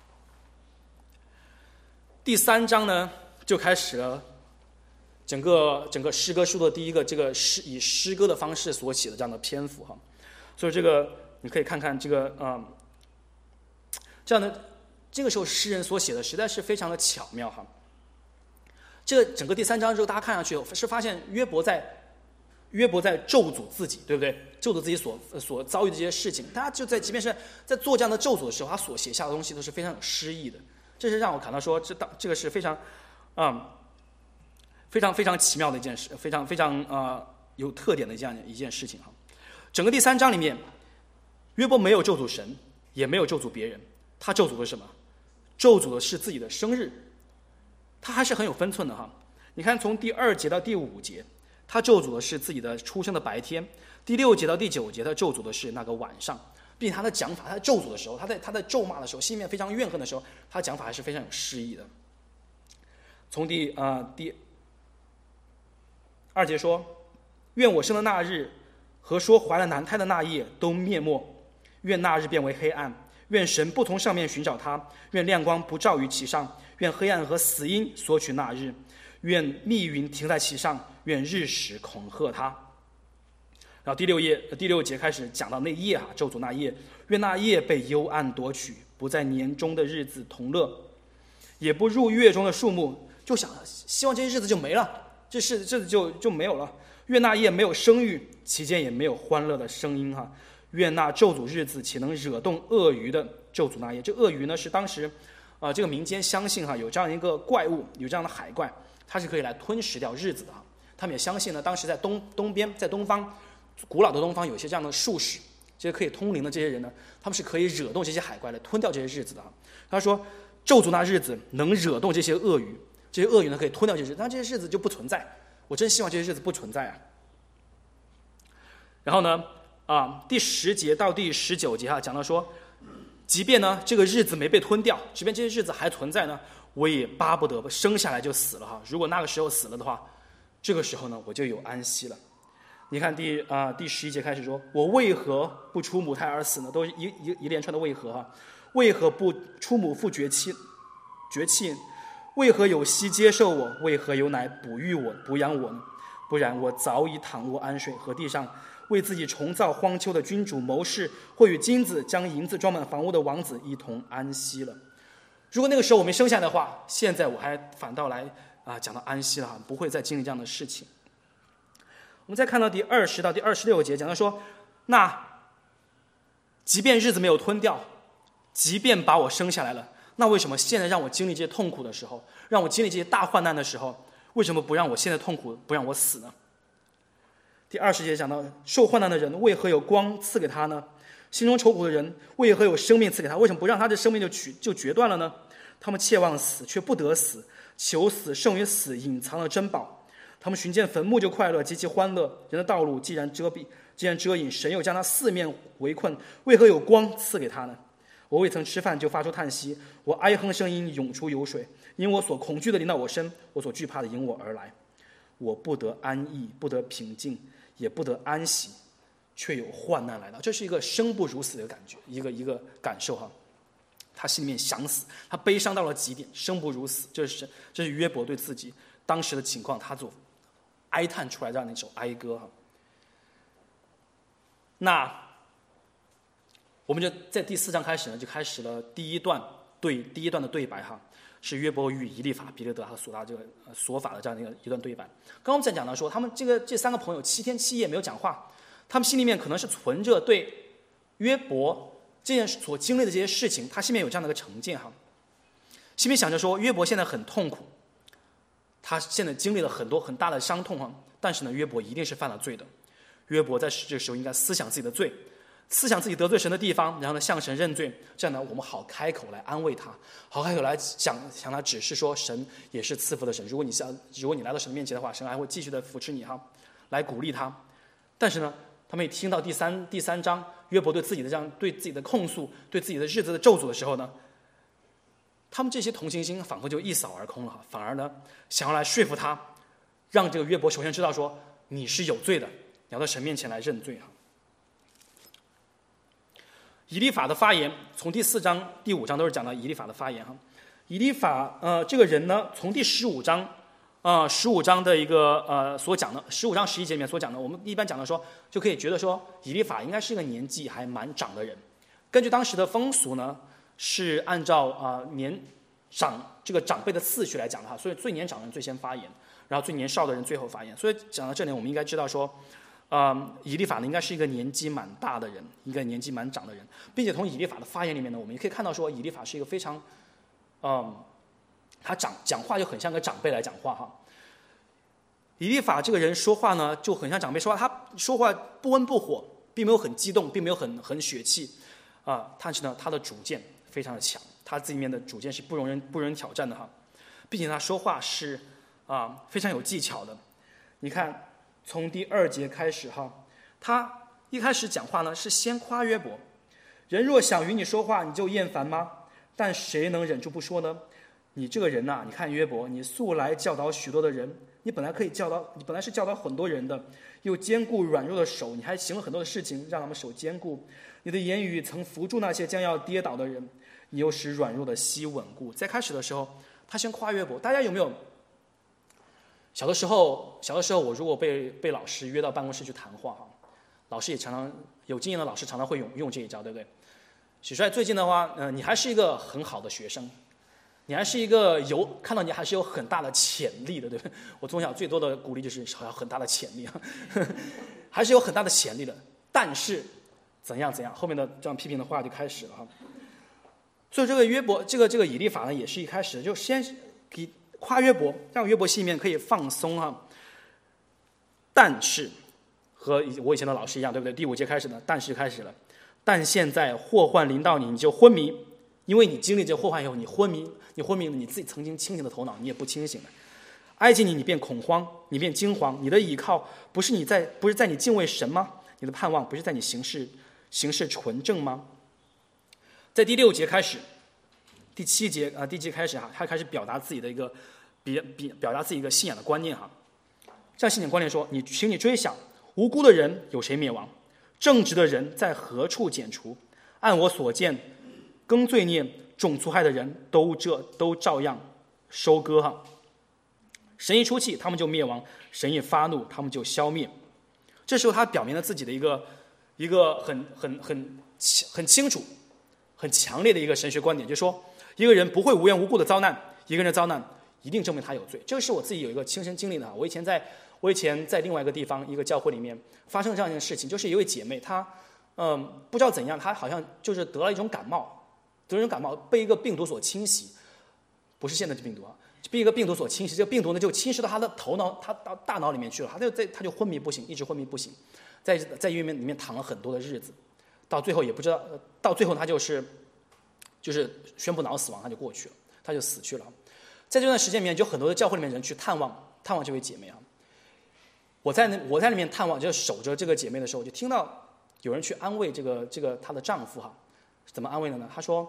第3章呢，就开始了整个诗歌书的第一个这个以诗歌的方式所写的这样的篇幅哈。所以这个你可以看看这个这样的这个时候诗人所写的实在是非常的巧妙哈。这个整个第3章之后，大家看上去是发现约伯在咒诅自己，对不对？咒诅自己所遭遇的这些事情，大家就即便是在做这样的咒诅的时候，他所写下的东西都是非常有诗意的。这是让我感到说，这个是非常非常奇妙的一件事，非常有特点的这样一件事情哈。整个第3章里面，约伯没有咒诅神，也没有咒诅别人，他咒诅的是什么？咒诅的是自己的生日。他还是很有分寸的哈。你看，从第2节到第5节，他咒诅的是自己的出生的白天；第6节到第9节，他咒诅的是那个晚上。并且他的讲法，他在咒诅的时候，他在咒骂的时候，心里面非常怨恨的时候，他的讲法还是非常有诗意的。从第2节说：“愿我生的那日和说怀了男胎的那夜都灭没，愿那日变为黑暗，愿神不从上面寻找他，愿亮光不照于其上，愿黑暗和死荫索取那日，愿密云停在其上，愿日食恐吓他。”然后第6节开始讲到那夜哈，咒诅那夜，愿那夜被幽暗夺取，不在年中的日子同乐，也不入月中的数目，就希望这些日子就没了，这日子就没有了。愿那夜没有生育，其间也没有欢乐的声音哈。愿那咒诅日子岂能惹动鳄鱼的咒诅那夜？这鳄鱼呢是当时这个民间相信哈，有这样一个怪物，有这样的海怪，它是可以来吞噬掉日子的哈。他们也相信呢，当时在东边，在东方。古老的东方有一些这样的术士，这些可以通灵的这些人呢，他们是可以惹动这些海怪来吞掉这些日子的。他说咒诅那日子能惹动这些鳄鱼，这些鳄鱼呢可以吞掉这些日子，但这些日子就不存在。我真希望这些日子不存在啊。然后呢第10节到第19节讲到说，即便呢这个日子没被吞掉，即便这些日子还存在呢，我也巴不得生下来就死了哈。如果那个时候死了的话，这个时候呢我就有安息了。你看第11节开始说，我为何不出母胎而死呢？都是一连串的为何哈。为何不出母腹绝气？为何有息接受我？为何有奶哺育我、哺养我呢？不然我早已躺卧安睡，和地上为自己重造荒丘的君主谋士，或与金子将银子装满房屋的王子一同安息了。如果那个时候我没生下来的话，现在我还反倒来讲到安息了，不会再经历这样的事情。我们再看到第20到第26节，讲到说，那即便日子没有吞掉，即便把我生下来了，那为什么现在让我经历这些痛苦的时候，让我经历这些大患难的时候，为什么不让我现在痛苦，不让我死呢？第20节讲到，受患难的人为何有光赐给他呢？心中愁苦的人为何有生命赐给他？为什么不让他的生命就决断了呢？他们切望死，却不得死，求死胜于死，隐藏了珍宝。他们寻见坟墓就快乐，极其欢乐。人的道路既然遮隐，神又将他四面围困，为何有光赐给他呢？我未曾吃饭就发出叹息，我哀哼声音涌出油水，因我所恐惧的临到我身，我所惧怕的迎我而来。我不得安逸，不得平静，也不得安息，却有患难来到。这是一个生不如死的感觉，一个感受哈。他心里面想死，他悲伤到了极点，生不如死。这是约伯对自己当时的情况，他所哀叹出来这样的一首哀歌哈。那我们就在第4章开始呢，就开始了第一段的对白哈，是约伯与以利法、比勒德和索法的这样的一段对白。刚刚我们在讲到说，他们这3个朋友7天7夜没有讲话，他们心里面可能是存着对约伯这件所经历的这些事情，他心里面有这样的一个成见哈，心里面想着说约伯现在很痛苦，他现在经历了很多很大的伤痛哈，但是呢，约伯一定是犯了罪的。约伯在这个时候应该思想自己的罪，思想自己得罪神的地方，然后呢向神认罪，这样呢我们好开口来安慰他，好开口来向他指示说神也是赐福的神，如果你来到神的面前的话，神还会继续的扶持你哈，来鼓励他。但是呢，他们一听到第三章约伯对自己的控诉，对自己的日子的咒诅的时候呢，他们这些同情心仿佛就一扫而空了，反而呢想要来说服他，让这个约伯首先知道说你是有罪的，你要到神面前来认罪哈。以利法的发言，从第4章、第5章都是讲到以利法的发言哈。以利法这个人呢，从第15章的一个所讲的15章11节里面所讲的，我们一般讲的说，就可以觉得说以利法应该是一个年纪还蛮长的人。根据当时的风俗呢，是按照这个长辈的次序来讲的哈，所以最年长的人最先发言，然后最年少的人最后发言。所以讲到这里，我们应该知道说，以利法呢应该是一个年纪蛮大的人，一个年纪蛮长的人，并且从以利法的发言里面呢，我们也可以看到说，以利法是一个非常，他讲话就很像个长辈来讲话哈。以利法这个人说话呢，就很像长辈说话，他说话不温不火，并没有很激动，并没有很血气但是呢，他的主见非常的强，他自己面的主见是不容人挑战的哈，并且他说话是非常有技巧的。你看，从第2节开始哈，他一开始讲话呢是先夸约伯，人若想与你说话，你就厌烦吗？但谁能忍住不说呢？你这个人呐，你看约伯，你素来教导许多的人，你本来是教导很多人的，又兼顾软弱的手，你还行了很多的事情，让他们手坚固。你的言语曾扶住那些将要跌倒的人，你又使软弱的膝稳固。在开始的时候，他先夸约伯。大家有没有小的时候我如果被老师约到办公室去谈话老师也常常有经验的老师常常会用这一招，对不对？许帅最近的话，你还是一个很好的学生，你还是一个看到你还是有很大的潜力的，对不对？我从小最多的鼓励就是还有很大的潜力还是有很大的潜力的，但是怎样，后面的这样批评的话就开始了哈。所以这个约伯，这个以利法呢，也是一开始就先给夸约伯，让约伯心里面可以放松哈。但是和我以前的老师一样，对不对？第5节开始呢，但是开始了。但现在祸患临到你，你就昏迷，因为你经历这祸患以后，你昏迷了，你自己曾经清醒的头脑你也不清醒了。挨近你便恐慌，你便惊惶，你的倚靠不是在你敬畏神吗？你的盼望不是在你行事纯正吗？在第6节开始，第7节开始他开始表达自己的一个表达自己一个信仰的观念哈。这样信仰观念说，请你追想，无辜的人有谁灭亡？正直的人在何处剪除？按我所见，耕罪孽、种粗害的人都照样收割哈。神一出气，他们就灭亡；神一发怒，他们就消灭。这时候他表明了自己的一个很清楚、很强烈的一个神学观点，就是说，一个人不会无缘无故的遭难，一个人的遭难一定证明他有罪。这个是我自己有一个亲身经历的。我以前在另外一个地方一个教会里面发生这样一件事情，就是一位姐妹，她不知道怎样，她好像就是得了一种感冒，被一个病毒所侵袭，不是现在的病毒被一个病毒所侵袭，这个病毒呢就侵蚀到她的头脑，她到大脑里面去了，她就昏迷不醒，一直昏迷不醒，在医院里面躺了很多的日子，到最后也不知道，到最后她就是宣布脑死亡，她就过去了，她就死去了。在这段时间里面，就很多的教会里面人去探望这位姐妹我在里面探望，就是守着这个姐妹的时候，就听到有人去安慰这个她的丈夫怎么安慰的呢？他说，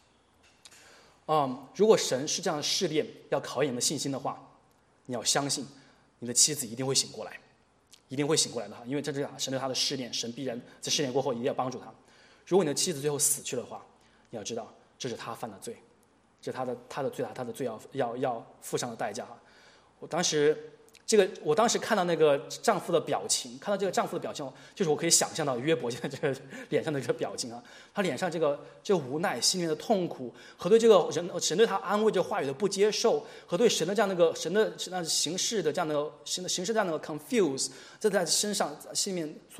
如果神是这样的试炼，要考验你的信心的话，你要相信你的妻子一定会醒过来，一定会醒过来的因为这是神对他的试炼，神必然在试炼过后一定要帮助他。如果你的妻子最后死去的话，你要知道这是他犯的罪，这是他的罪，他的罪要付上的代价我当时看到那个丈夫的表情，就是我可以想象到约伯现在这个脸上的这个表情他脸上这个无奈、心里面的痛苦，和对这个神对他安慰这话语的不接受，和对神的这样神的形式的这样的 confuse， 在他身上心里面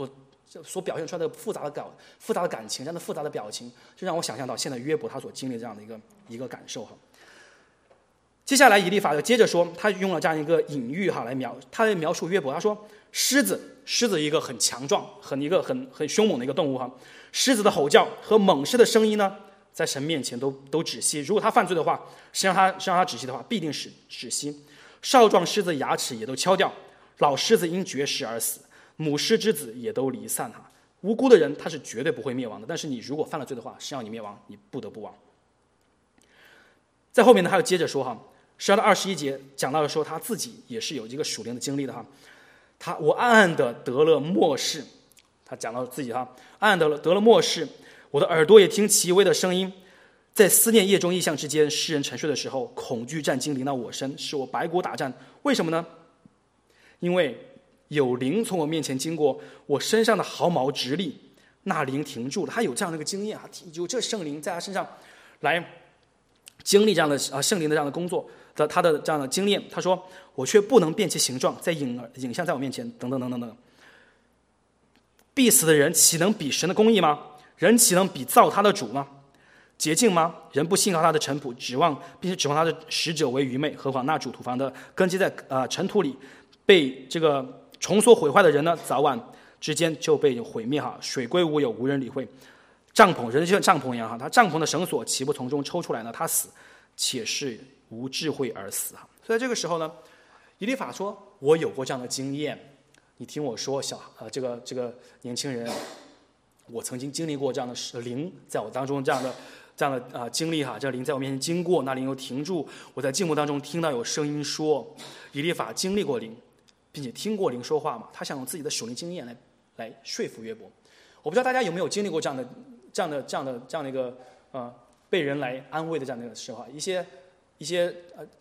所表现出来的复杂的感情，这样的复杂的表情，就让我想象到现在约伯他所经历的这样的一个感受哈。接下来以利法就接着说，他用了这样一个隐喻哈他来描述约伯。他说狮子一个很强壮、很凶猛的一个动物哈。狮子的吼叫和猛狮的声音呢，在神面前都止息。如果他犯罪的话，谁让他止息的话，必定是止息。少壮狮子牙齿也都敲掉，老狮子因绝食而死，母狮之子也都离散哈。无辜的人他是绝对不会灭亡的，但是你如果犯了罪的话，谁让你灭亡，你不得不亡。在后面呢，他又接着说哈，12到21节讲到了说他自己也是有一个属灵的经历的哈。我暗暗的得了默示，他讲到自己哈，暗暗的得了默示，我的耳朵也听奇微的声音，在思念夜中异象之间，世人沉睡的时候，恐惧战惊临到我身，使我白骨打战。为什么呢？因为有灵从我面前经过，我身上的毫毛直立，那灵停住了。他有这样的一个经验啊，有这圣灵在他身上来经历这样的圣灵的这样的工作的他的这样的经验。他说我却不能辨其形状，在影像在我面前等等等等等。必死的人岂能比神的公义吗？人岂能比造他的主吗？洁净吗？人不信靠他的尘土，并且指望他的使者为愚昧。何况那主土房的根基在尘土里，被这个虫所毁坏的人呢，早晚之间就被毁灭哈，水归无有，无人理会。帐篷人就像帐篷一样哈，他帐篷的绳索岂不从中抽出来呢？他死，且是无智慧而死哈。所以在这个时候呢，以利法说：“我有过这样的经验，你听我说，这个年轻人，我曾经经历过这样的灵在我当中这样的经历哈，这灵在我面前经过，那灵又停住。我在静默当中听到有声音说，以利法经历过灵，并且听过灵说话嘛，他想用自己的属灵经验来说服约伯。我不知道大家有没有经历过这样的一个被人来安慰的这样的一个时候，一些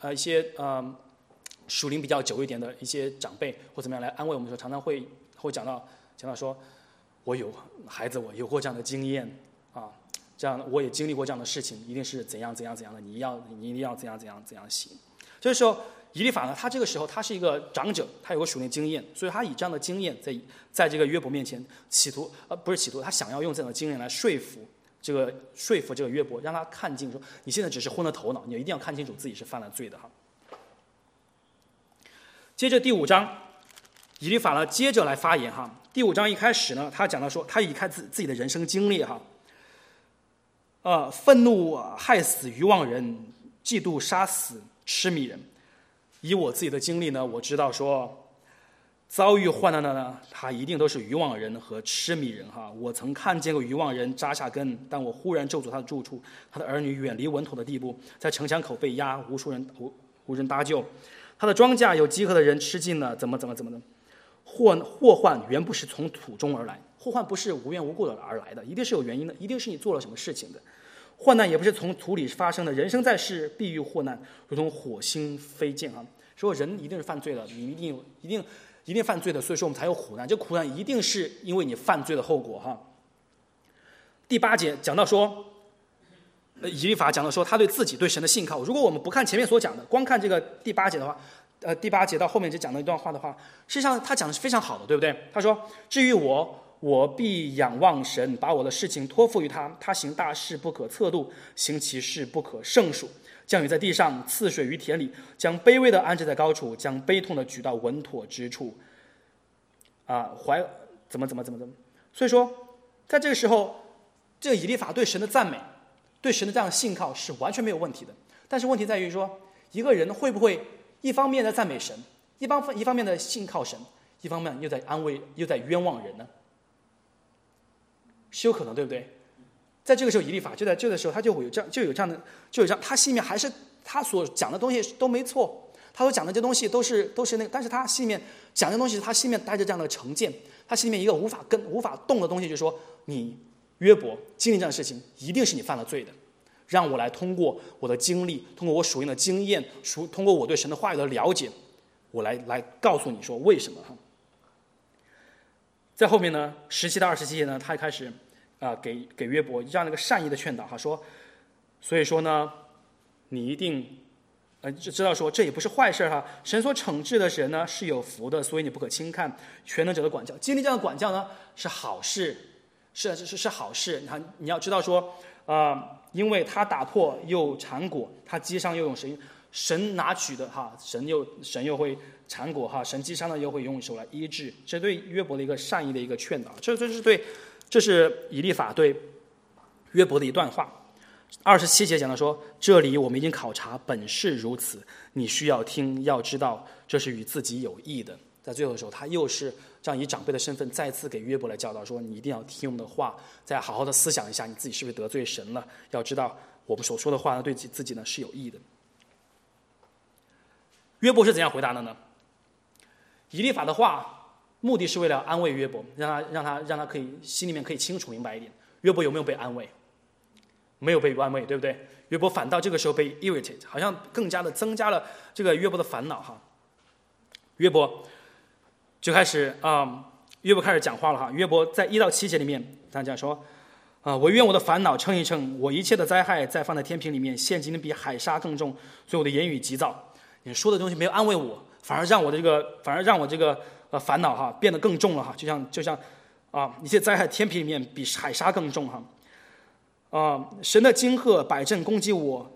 属灵比较久一点的一些长辈或怎么样来安慰我们的时候，常常会讲到说，我有孩子，我有过这样的经验啊，这样我也经历过这样的事情，一定是怎样的，你一定要怎样行。这个时候以利法呢，他这个时候他是一个长者，他有个属灵经验，所以他以这样的经验在这个约伯面前不是企图，他想要用这样的经验来说服这个约伯，让他看清说，你现在只是昏了头脑，你一定要看清楚自己是犯了罪的哈。接着第5章，以利法呢接着来发言哈。第5章一开始呢，他讲到说，他以看自己的人生经历哈，愤怒害死愚妄人，嫉妒杀死痴迷人。以我自己的经历呢，我知道说，遭遇患难的呢，他一定都是愚妄人和痴迷人哈。我曾看见过愚妄人扎下根，但我忽然咒诅他的住处，他的儿女远离稳妥的地步，在城墙口被压，无人搭救。他的庄稼有饥渴的人吃尽了，怎么的。祸患原不是从土中而来，祸患不是无缘无故的而来的，一定是有原因的，一定是你做了什么事情的。患难也不是从土里发生的，人生在世必遇祸难，如同火星飞溅啊。说人一定是犯罪了，你一定犯罪的，所以说我们才有苦难，这苦难一定是因为你犯罪的后果哈。第8节讲到说，以利法讲到说他对自己对神的信靠。如果我们不看前面所讲的，光看这个第8节的话，第8节到后面就讲了一段话的话，实际上他讲的是非常好的，对不对？他说：“至于我必仰望神，把我的事情托付于他。他行大事不可测度，行其事不可胜数。降雨在地上，赐水于田里，将卑微的安置在高处，将悲痛的举到稳妥之处。”怎么。所以说，在这个时候，这个以利法对神的赞美，对神的这样的信靠是完全没有问题的。但是问题在于说，一个人会不会一方面在赞美神，一方面的信靠神，一方面又在安慰，又在冤枉人呢？是有可能，对不对？在这个时候，以利法就在这个时候，他就有这样，他心里面还是他所讲的东西都没错，他所讲的这东西都是那个，但是他心里面讲的东西，他心里面带着这样的成见，他心里面一个无法动的东西，就是说，你约伯经历这样的事情，一定是你犯了罪的，让我来通过我的经历，通过我属灵的经验，通过我对神的话语的了解，我来告诉你说为什么哈。在后面呢，17到27节呢，他开始给约伯这样的一个善意的劝导哈，说，所以说呢，你一定就知道说这也不是坏事哈。神所惩治的人呢是有福的，所以你不可轻看全能者的管教。经历这样的管教呢是好事，是好事。你要知道说，因为他打破又缠裹，他击伤又用神拿取的哈，神又会缠裹哈，神击伤的又会用手来医治。这对约伯的一个善意的一个劝导，这是以利法对约伯的一段话。27节讲到说，这里我们已经考察，本是如此，你需要听，要知道这是与自己有益的。在最后的时候，他又是这样以长辈的身份再次给约伯来教导说，你一定要听我们的话，再好好的思想一下你自己是不是得罪神了，要知道我们所说的话呢对自己呢是有益的。约伯是怎样回答的呢？以利法的话目的是为了安慰约伯，让他可以心里面可以清楚明白一点，约伯有没有被安慰？没有被安慰，对不对？约伯反倒这个时候被 irritate， 好像更加的增加了这个约伯的烦恼哈。约伯就开始约伯开始讲话了哈。约伯在1到7节里面，他讲说我愿我的烦恼称一称，我一切的灾害再放在天平里面，现今比海沙更重，所以我的言语急躁。你说的东西没有安慰我，反而让我这个烦恼哈变得更重了哈，就像一切灾害天平里面比海沙更重哈。神的惊吓摆阵攻击我，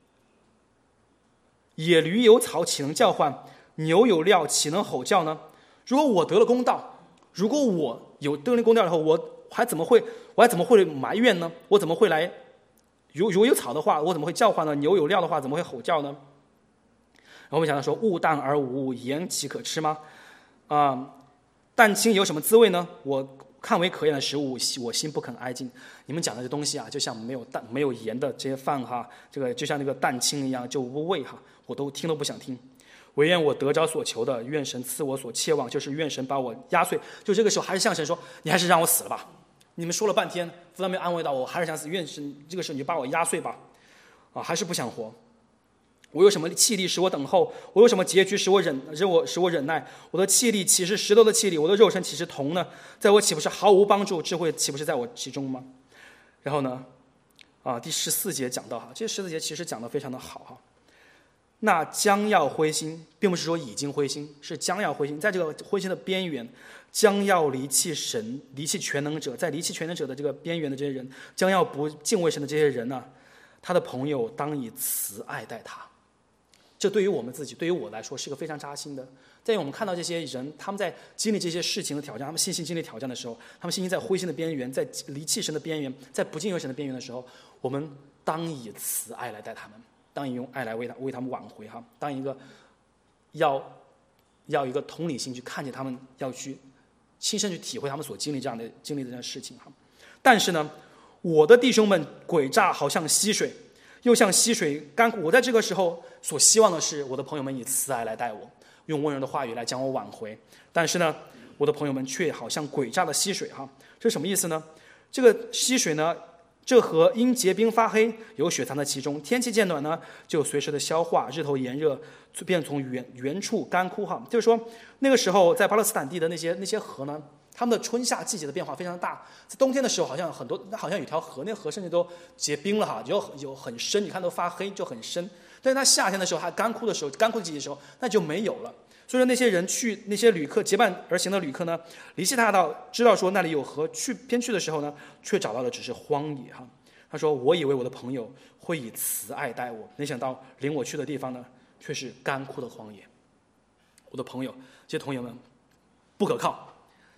野驴有草岂能叫唤？牛有料岂能吼叫呢？如果我得了公道，如果我有得了公道以后，我还怎么会埋怨呢？我怎么会来？如果有草的话，我怎么会叫唤呢？牛有料的话，怎么会吼叫呢？然后我们讲到说，物淡而无物，盐岂可吃吗？蛋清有什么滋味呢？我看为可厌的食物，我心不肯挨近。你们讲的这东西啊，就像没有盐的这些饭哈，这个就像那个蛋清一样，就无味哈，我都听都不想听。唯愿我得着所求的，愿神赐我所切望，就是愿神把我压碎。就这个时候还是向神说，你还是让我死了吧。你们说了半天，不但没有安慰到我，还是想死。愿神这个时候你就把我压碎吧。还是不想活。我有什么气力使我等候？我有什么结局使我忍耐？我的气力岂是石头的气力？我的肉身岂是铜呢？在我岂不是毫无帮助？智慧岂不是在我其中吗？然后呢，第14节讲到哈，这14节其实讲得非常的好哈。那将要灰心，并不是说已经灰心，是将要灰心，在这个灰心的边缘，将要离弃神，离弃全能者，在离弃全能者的这个边缘的这些人，将要不敬畏神的这些人呢，他的朋友当以慈爱待他。这对于我们自己，对于我来说是一个非常扎心的。在我们看到这些人，他们在经历这些事情的挑战，他们信心经历挑战的时候，他们信心在灰心的边缘，在离弃神的边缘，在不敬畏神的边缘的时候，我们当以慈爱来待他们，当以用爱来为他们挽回哈，当一个要一个同理心去看见他们，要去亲身去体会他们所经历的这件事情哈。但是呢，我的弟兄们诡诈，好像溪水，又像溪水干枯。我在这个时候所希望的是，我的朋友们以慈爱来待我，用温柔的话语来将我挽回。但是呢，我的朋友们却好像诡诈的溪水哈，这是什么意思呢？这个溪水呢，这河因结冰发黑，有雪藏在其中。天气渐暖呢，就随时的消化，日头炎热，便从原处干枯哈。就是说，那个时候在巴勒斯坦地的那些河呢，他们的春夏季节的变化非常大。在冬天的时候，好像有条河，那河甚至都结冰了哈，有很深，你看都发黑，就很深。但是它夏天的时候，它干枯的时候，干枯季节的时候，那就没有了。所以说那些人那些旅客结伴而行的旅客呢，离弃大道，知道说那里有河，偏去的时候呢，却找到的只是荒野哈。他说：“我以为我的朋友会以慈爱待我，没想到领我去的地方呢，却是干枯的荒野。我的朋友，这些朋友们不可靠。”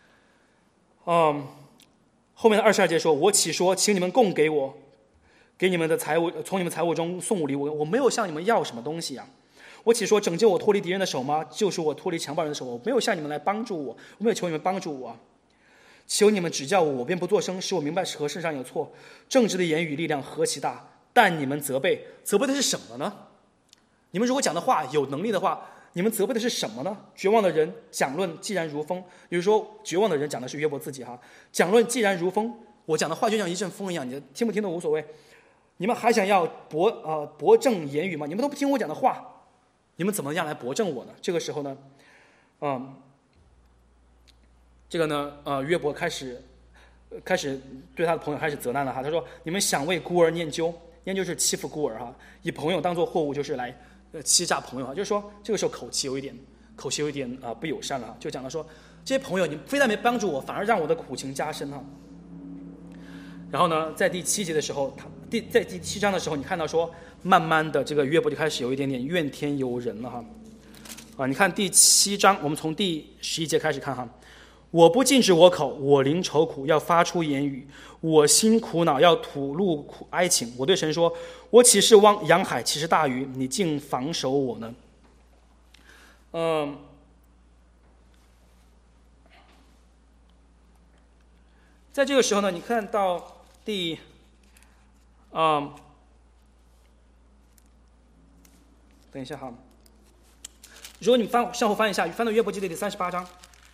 后面的22节说：“我岂说，请你们供给我，给你们的财物，从你们财物中送礼物，我没有向你们要什么东西呀。我岂说拯救我脱离敌人的手吗？救赎我脱离强暴人的手，我没有向你们来帮助我，我没有求你们帮助我。求你们指教我，我便不作声，使我明白何事上有错。正直的言语力量何其大，但你们责备的是什么呢？你们如果讲的话有能力的话，你们责备的是什么呢？绝望的人讲论既然如风，比如说绝望的人讲的是约伯自己哈，讲论既然如风，我讲的话就像一阵风一样，你听不听都无所谓。你们还想要驳正言语吗？你们都不听我讲的话，你们怎么样来驳正我呢？这个时候呢，约伯开始对他的朋友开始责难了哈。他说：“你们想为孤儿念旧，念旧是欺负孤儿哈，以朋友当作货物，就是来欺诈朋友哈，就是说这个时候口气有一点不友善了，就讲到说这些朋友你非但没帮助我，反而让我的苦情加深哈。然后呢，在第7节的时候，在第7章的时候，你看到说，慢慢的这个约伯就开始有一点点怨天尤人了哈。你看第7章，我们从第11节开始看哈。我不禁止我口，我灵愁苦，要发出言语；我心苦恼，要吐露哀情。我对神说：我岂是洋海，岂是大鱼？你竟防守我呢？在这个时候呢，你看到等一下哈。如果你向后翻一下，翻到约伯记的第38章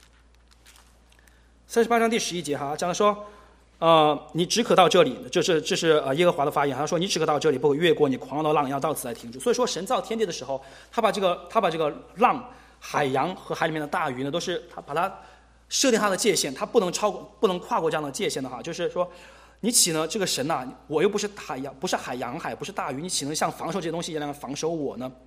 ，38章第11节哈，讲的说，你只可到这里，这是耶和华的发言。他说你只可到这里，不可越过你狂傲的浪，要到此来停住。所以说神造天地的时候，他把这个浪、海洋和海里面的大鱼呢，都是他把它设定它的界限，它不能跨过这样的界限的哈。就是说，你岂呢这个神呐，我又不是海洋，不是洋海，不是大鱼，你岂能像防守这些东西一样防守我呢？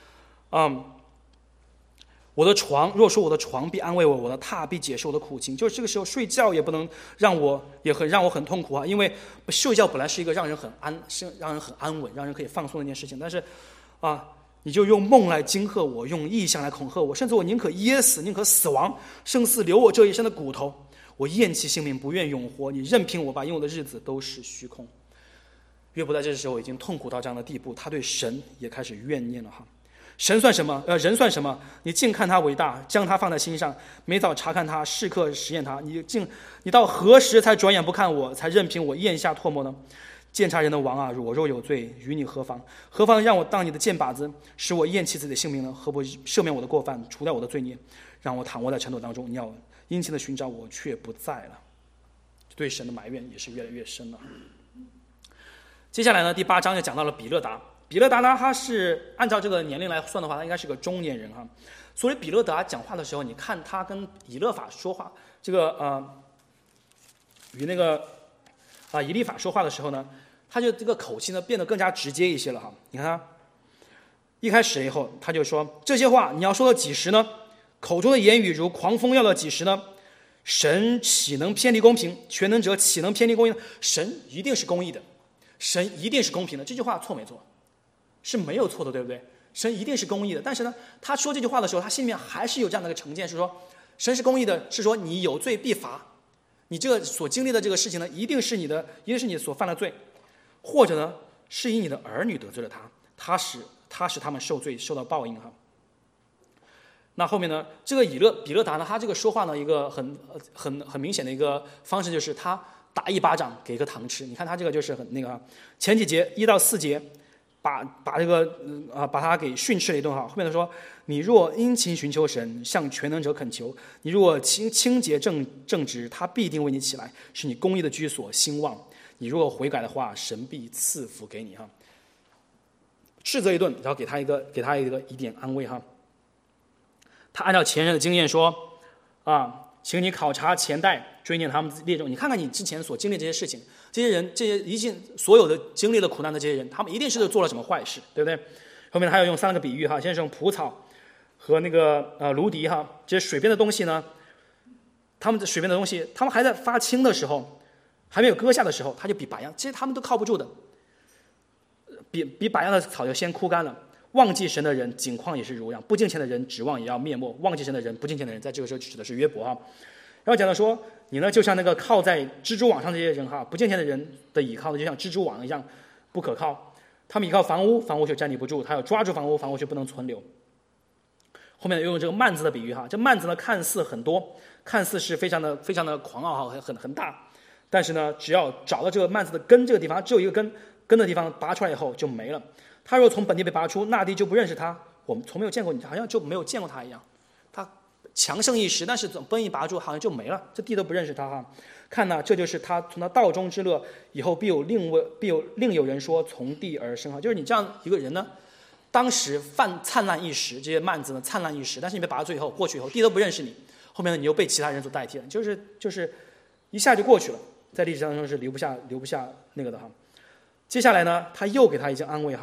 我的床，若说我的床必安慰我，我的榻必解释我的苦情。就是这个时候睡觉也不能让我很痛苦啊，因为睡觉本来是一个让人很安稳、让人可以放松的一件事情，但是你就用梦来惊吓我，用异象来恐吓我，甚至我宁可噎死，宁可死亡，胜似留我这一身的骨头。我厌弃性命，不愿永活，你任凭我吧，因为我的日子都是虚空。约伯在这时候已经痛苦到这样的地步，他对神也开始怨念了哈。神算什么？人算什么？你尽看他伟大，将他放在心上，每早查看他，时刻实验他。你到何时才转眼不看我，才任凭我咽下唾沫呢？监察人的王啊，我若有罪，与你何妨？何妨让我当你的箭靶子，使我厌弃自己的性命呢？何不赦免我的过犯，除掉我的罪孽，让我躺卧在尘土当中？你要殷勤的寻找我，却不在了。对神的埋怨也是越来越深了。接下来呢，第8章就讲到了比勒达。比勒达呢，他是按照这个年龄来算的话，他应该是个中年人哈。所以比勒达讲话的时候，你看他跟以勒法说话，这个与那个以利法说话的时候呢，他就这个口气呢变得更加直接一些了哈。你看他一开始以后，他就说这些话你要说到几时呢？口中的言语如狂风，要到几时呢？神岂能偏离公平？全能者岂能偏离公义呢？神一定是公义的，神一定是公平的。这句话错没错？是没有错的，对不对？神一定是公义的。但是呢，他说这句话的时候，他心里面还是有这样的一个成见，是说神是公义的，是说你有罪必罚，你这个所经历的这个事情呢，一定是你所犯的罪，或者呢是以你的儿女得罪了他，他使他们受罪，受到报应哈。那后面呢，这个比勒达呢，他这个说话呢，一个很明显的一个方式就是他打一巴掌给一个糖吃。你看他这个就是很那个前几节1到4节。把他给训斥了一顿哈。后面他说：“你若殷勤寻求神，向全能者恳求，你若清洁正直，他必定为你起来，使你公义的居所兴旺。你若悔改的话，神必赐福给你哈。”斥责一顿，然后给他一点安慰哈。他按照前人的经验说：“请你考察前代，追念他们列中，你看看你之前所经历这些事情，这些人，这些一切所有的经历了苦难的这些人，他们一定是做了什么坏事，对不对？后面还有用3个比喻哈，先是用蒲草和那个芦荻哈，这些水边的东西呢，他们的水边的东西，他们还在发青的时候，还没有割下的时候，他就比拔秧，其实他们都靠不住的，比拔秧的草就先枯干了。忘记神的人，景况也是如样；不敬虔的人，指望也要灭没。忘记神的人，不敬虔的人，在这个时候指的是约伯哈。然后讲到说，你呢就像那个靠在蜘蛛网上这些人哈，不敬虔的人的倚靠就像蜘蛛网一样不可靠。他们依靠房屋，房屋却站立不住；他要抓住房屋，房屋却不能存留。后面又用这个幔子的比喻哈，这幔子呢看似很多，看似是非常的狂傲哈，很大，但是呢，只要找到这个幔子的根这个地方，只有一个根的地方拔出来以后就没了。他若从本地被拔出，那地就不认识他。我们从没有见过你，好像就没有见过他一样。他强盛一时，但是本一拔出，好像就没了，这地都不认识他哈。看呐，这就是他从他道中之乐，以后必有另有人说从地而生哈。就是你这样一个人呢，当时灿烂一时，这些幔子呢灿烂一时，但是你被拔出以后，过去以后，地都不认识你，后面呢你又被其他人所代替了，就是一下就过去了，在历史当中是留不下那个的哈。接下来呢，他又给他一些安慰哈。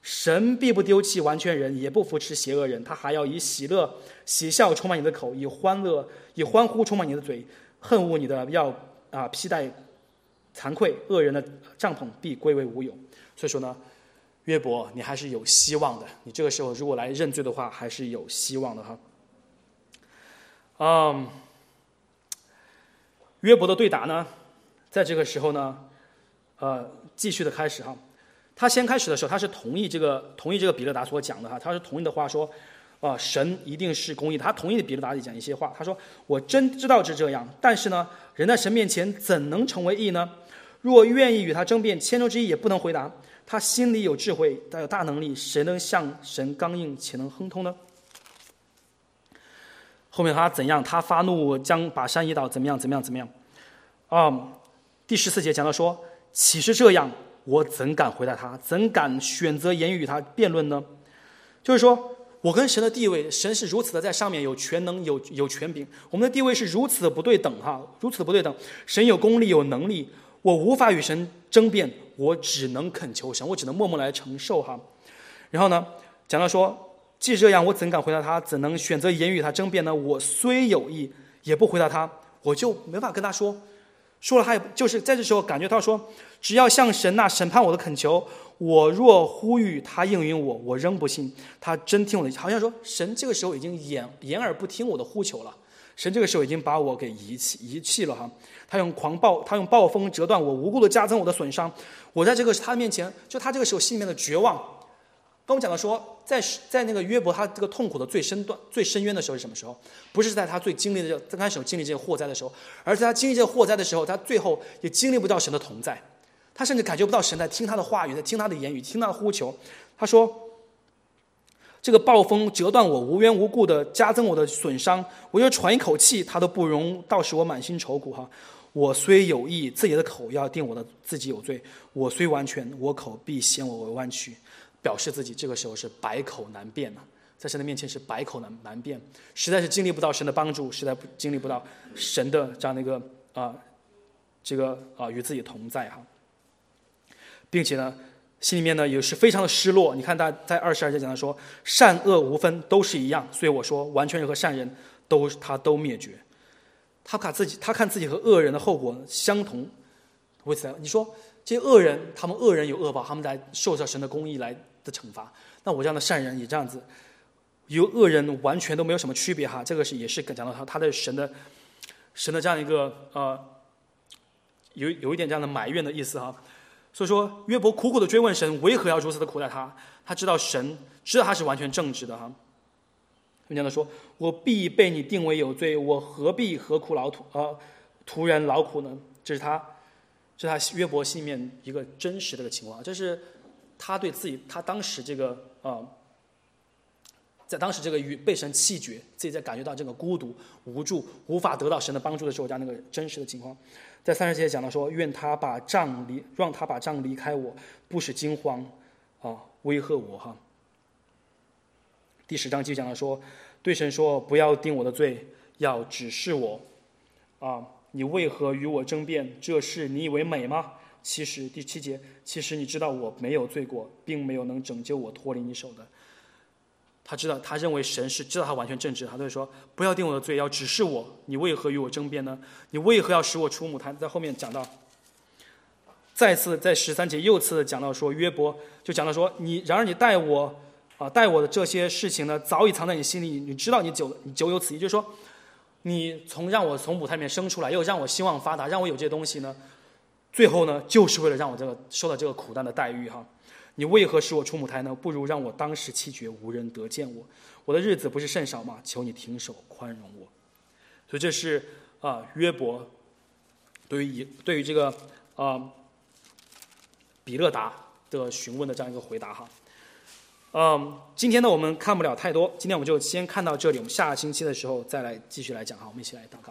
神必不丢弃完全人，也不扶持邪恶人，他还要以喜乐、喜笑充满你的口，以欢呼充满你的嘴。恨恶你的要披戴惭愧，恶人的帐篷必归为无有。所以说呢，约伯你还是有希望的，你这个时候如果来认罪的话，还是有希望的哈。约伯的对答呢，在这个时候呢，继续的开始哈。他先开始的时候，他是同意这个比勒达所讲的哈，他是同意的话说，神一定是公义的。他同意比勒达讲一些话，他说：“我真知道是这样，但是呢，人在神面前怎能成为义呢？若愿意与他争辩，千中之一也不能回答。他心里有智慧，他有大能力，谁能向神刚硬且能亨通呢？”后面他怎样？他发怒将把山移倒，怎么样？第14节讲到说：“岂是这样？我怎敢回答他？怎敢选择言语与他辩论呢？”就是说，我跟神的地位，神是如此的在上面有权能、有权柄，我们的地位是如此的不对等哈，如此的不对等。神有功力、有能力，我无法与神争辩，我只能恳求神，我只能默默来承受哈。然后呢，讲到说，既是这样，我怎敢回答他？怎能选择言语与他争辩呢？我虽有意，也不回答他，我就没法跟他说。说了他也就是在这时候感觉到说，只要向神那审判我的恳求，我若呼吁他应允我，我仍不信他真听我的。好像说神这个时候已经掩耳不听我的呼求了，神这个时候已经把我给遗弃了哈。他用暴风折断我，无故的加增我的损伤。我在他面前，就他这个时候心里面的绝望。跟我们讲到说，在那个约伯他这个痛苦的最深渊的时候是什么时候？不是在他最开始经历这个祸灾的时候，而是在他经历这个祸灾的时候，他最后也经历不到神的同在，他甚至感觉不到神在听他的话语，在听他的言语，听他的呼求。他说：“这个暴风折断我，无缘无故的加增我的损伤，我就喘一口气，他都不容，倒使我满心愁苦哈。我虽有意，自己的口要定我的自己有罪；我虽完全，我口必显我为弯曲。”表示自己这个时候是百口难辩了，在神的面前是百口难辩，实在是经历不到神的帮助，实在经历不到神的这样的一个与自己同在哈，并且呢，心里面呢也是非常的失落。你看他在22节讲的说，善恶无分，都是一样，所以我说完全人和善人他都灭绝。他看自己和恶人的后果相同，为此你说这些恶人，他们恶人有恶报，他们来受到神的公义来的惩罚。那我这样的善人也这样子，与恶人完全都没有什么区别哈。这个也是讲到他的神的这样一个有一点这样的埋怨的意思哈。所以说约伯苦苦的追问神为何要如此的苦待他，他知道神知道他是完全正直的哈。讲到说，我必被你定为有罪，我何必徒然劳苦呢？这是他约伯心里面一个真实的情况，这是他对自己，他当时这个在当时这个被神弃绝，自己在感觉到这个孤独无助，无法得到神的帮助的时候，这样那个真实的情况。在30节讲到说，让他把杖离开我，不使惊慌威吓我哈。第10章继续讲到说，对神说，不要定我的罪，要指示我你为何与我争辩？这事你以为美吗？第7节，其实你知道我没有罪过，并没有能拯救我脱离你手的。他认为神是知道他完全正直，他就说不要定我的罪，要指示我，你为何与我争辩呢？你为何要使我出母胎？在后面讲到，再次在13节又次讲到说，约伯就讲到说，然而你待我的这些事情呢，早已藏在你心里，你知道你久有此意，就是说你让我从母胎里面生出来，又让我兴旺发达，让我有这些东西呢，最后呢，就是为了让我受到这个苦难的待遇哈。你为何使我出母胎呢？不如让我当时弃绝，无人得见我。我的日子不是甚少吗？求你停手宽容我。所以这是约伯对于这个比勒达的询问的这样一个回答哈。今天呢我们看不了太多，今天我们就先看到这里，我们下星期的时候再来继续来讲哈。我们一起来祷告。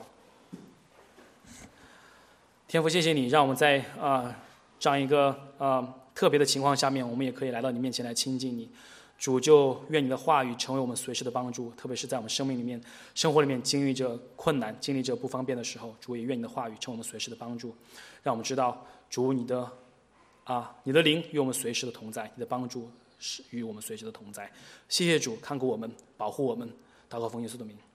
天父，谢谢你让我们在这样一个特别的情况下面，我们也可以来到你面前来亲近你。主，就愿你的话语成为我们随时的帮助，特别是在我们生活里面经历着困难，经历着不方便的时候，主也愿你的话语成为我们随时的帮助，让我们知道主你的灵与我们随时的同在，你的帮助是与我们随时的同在。谢谢主看顾我们，保护我们，祷告奉耶稣的名。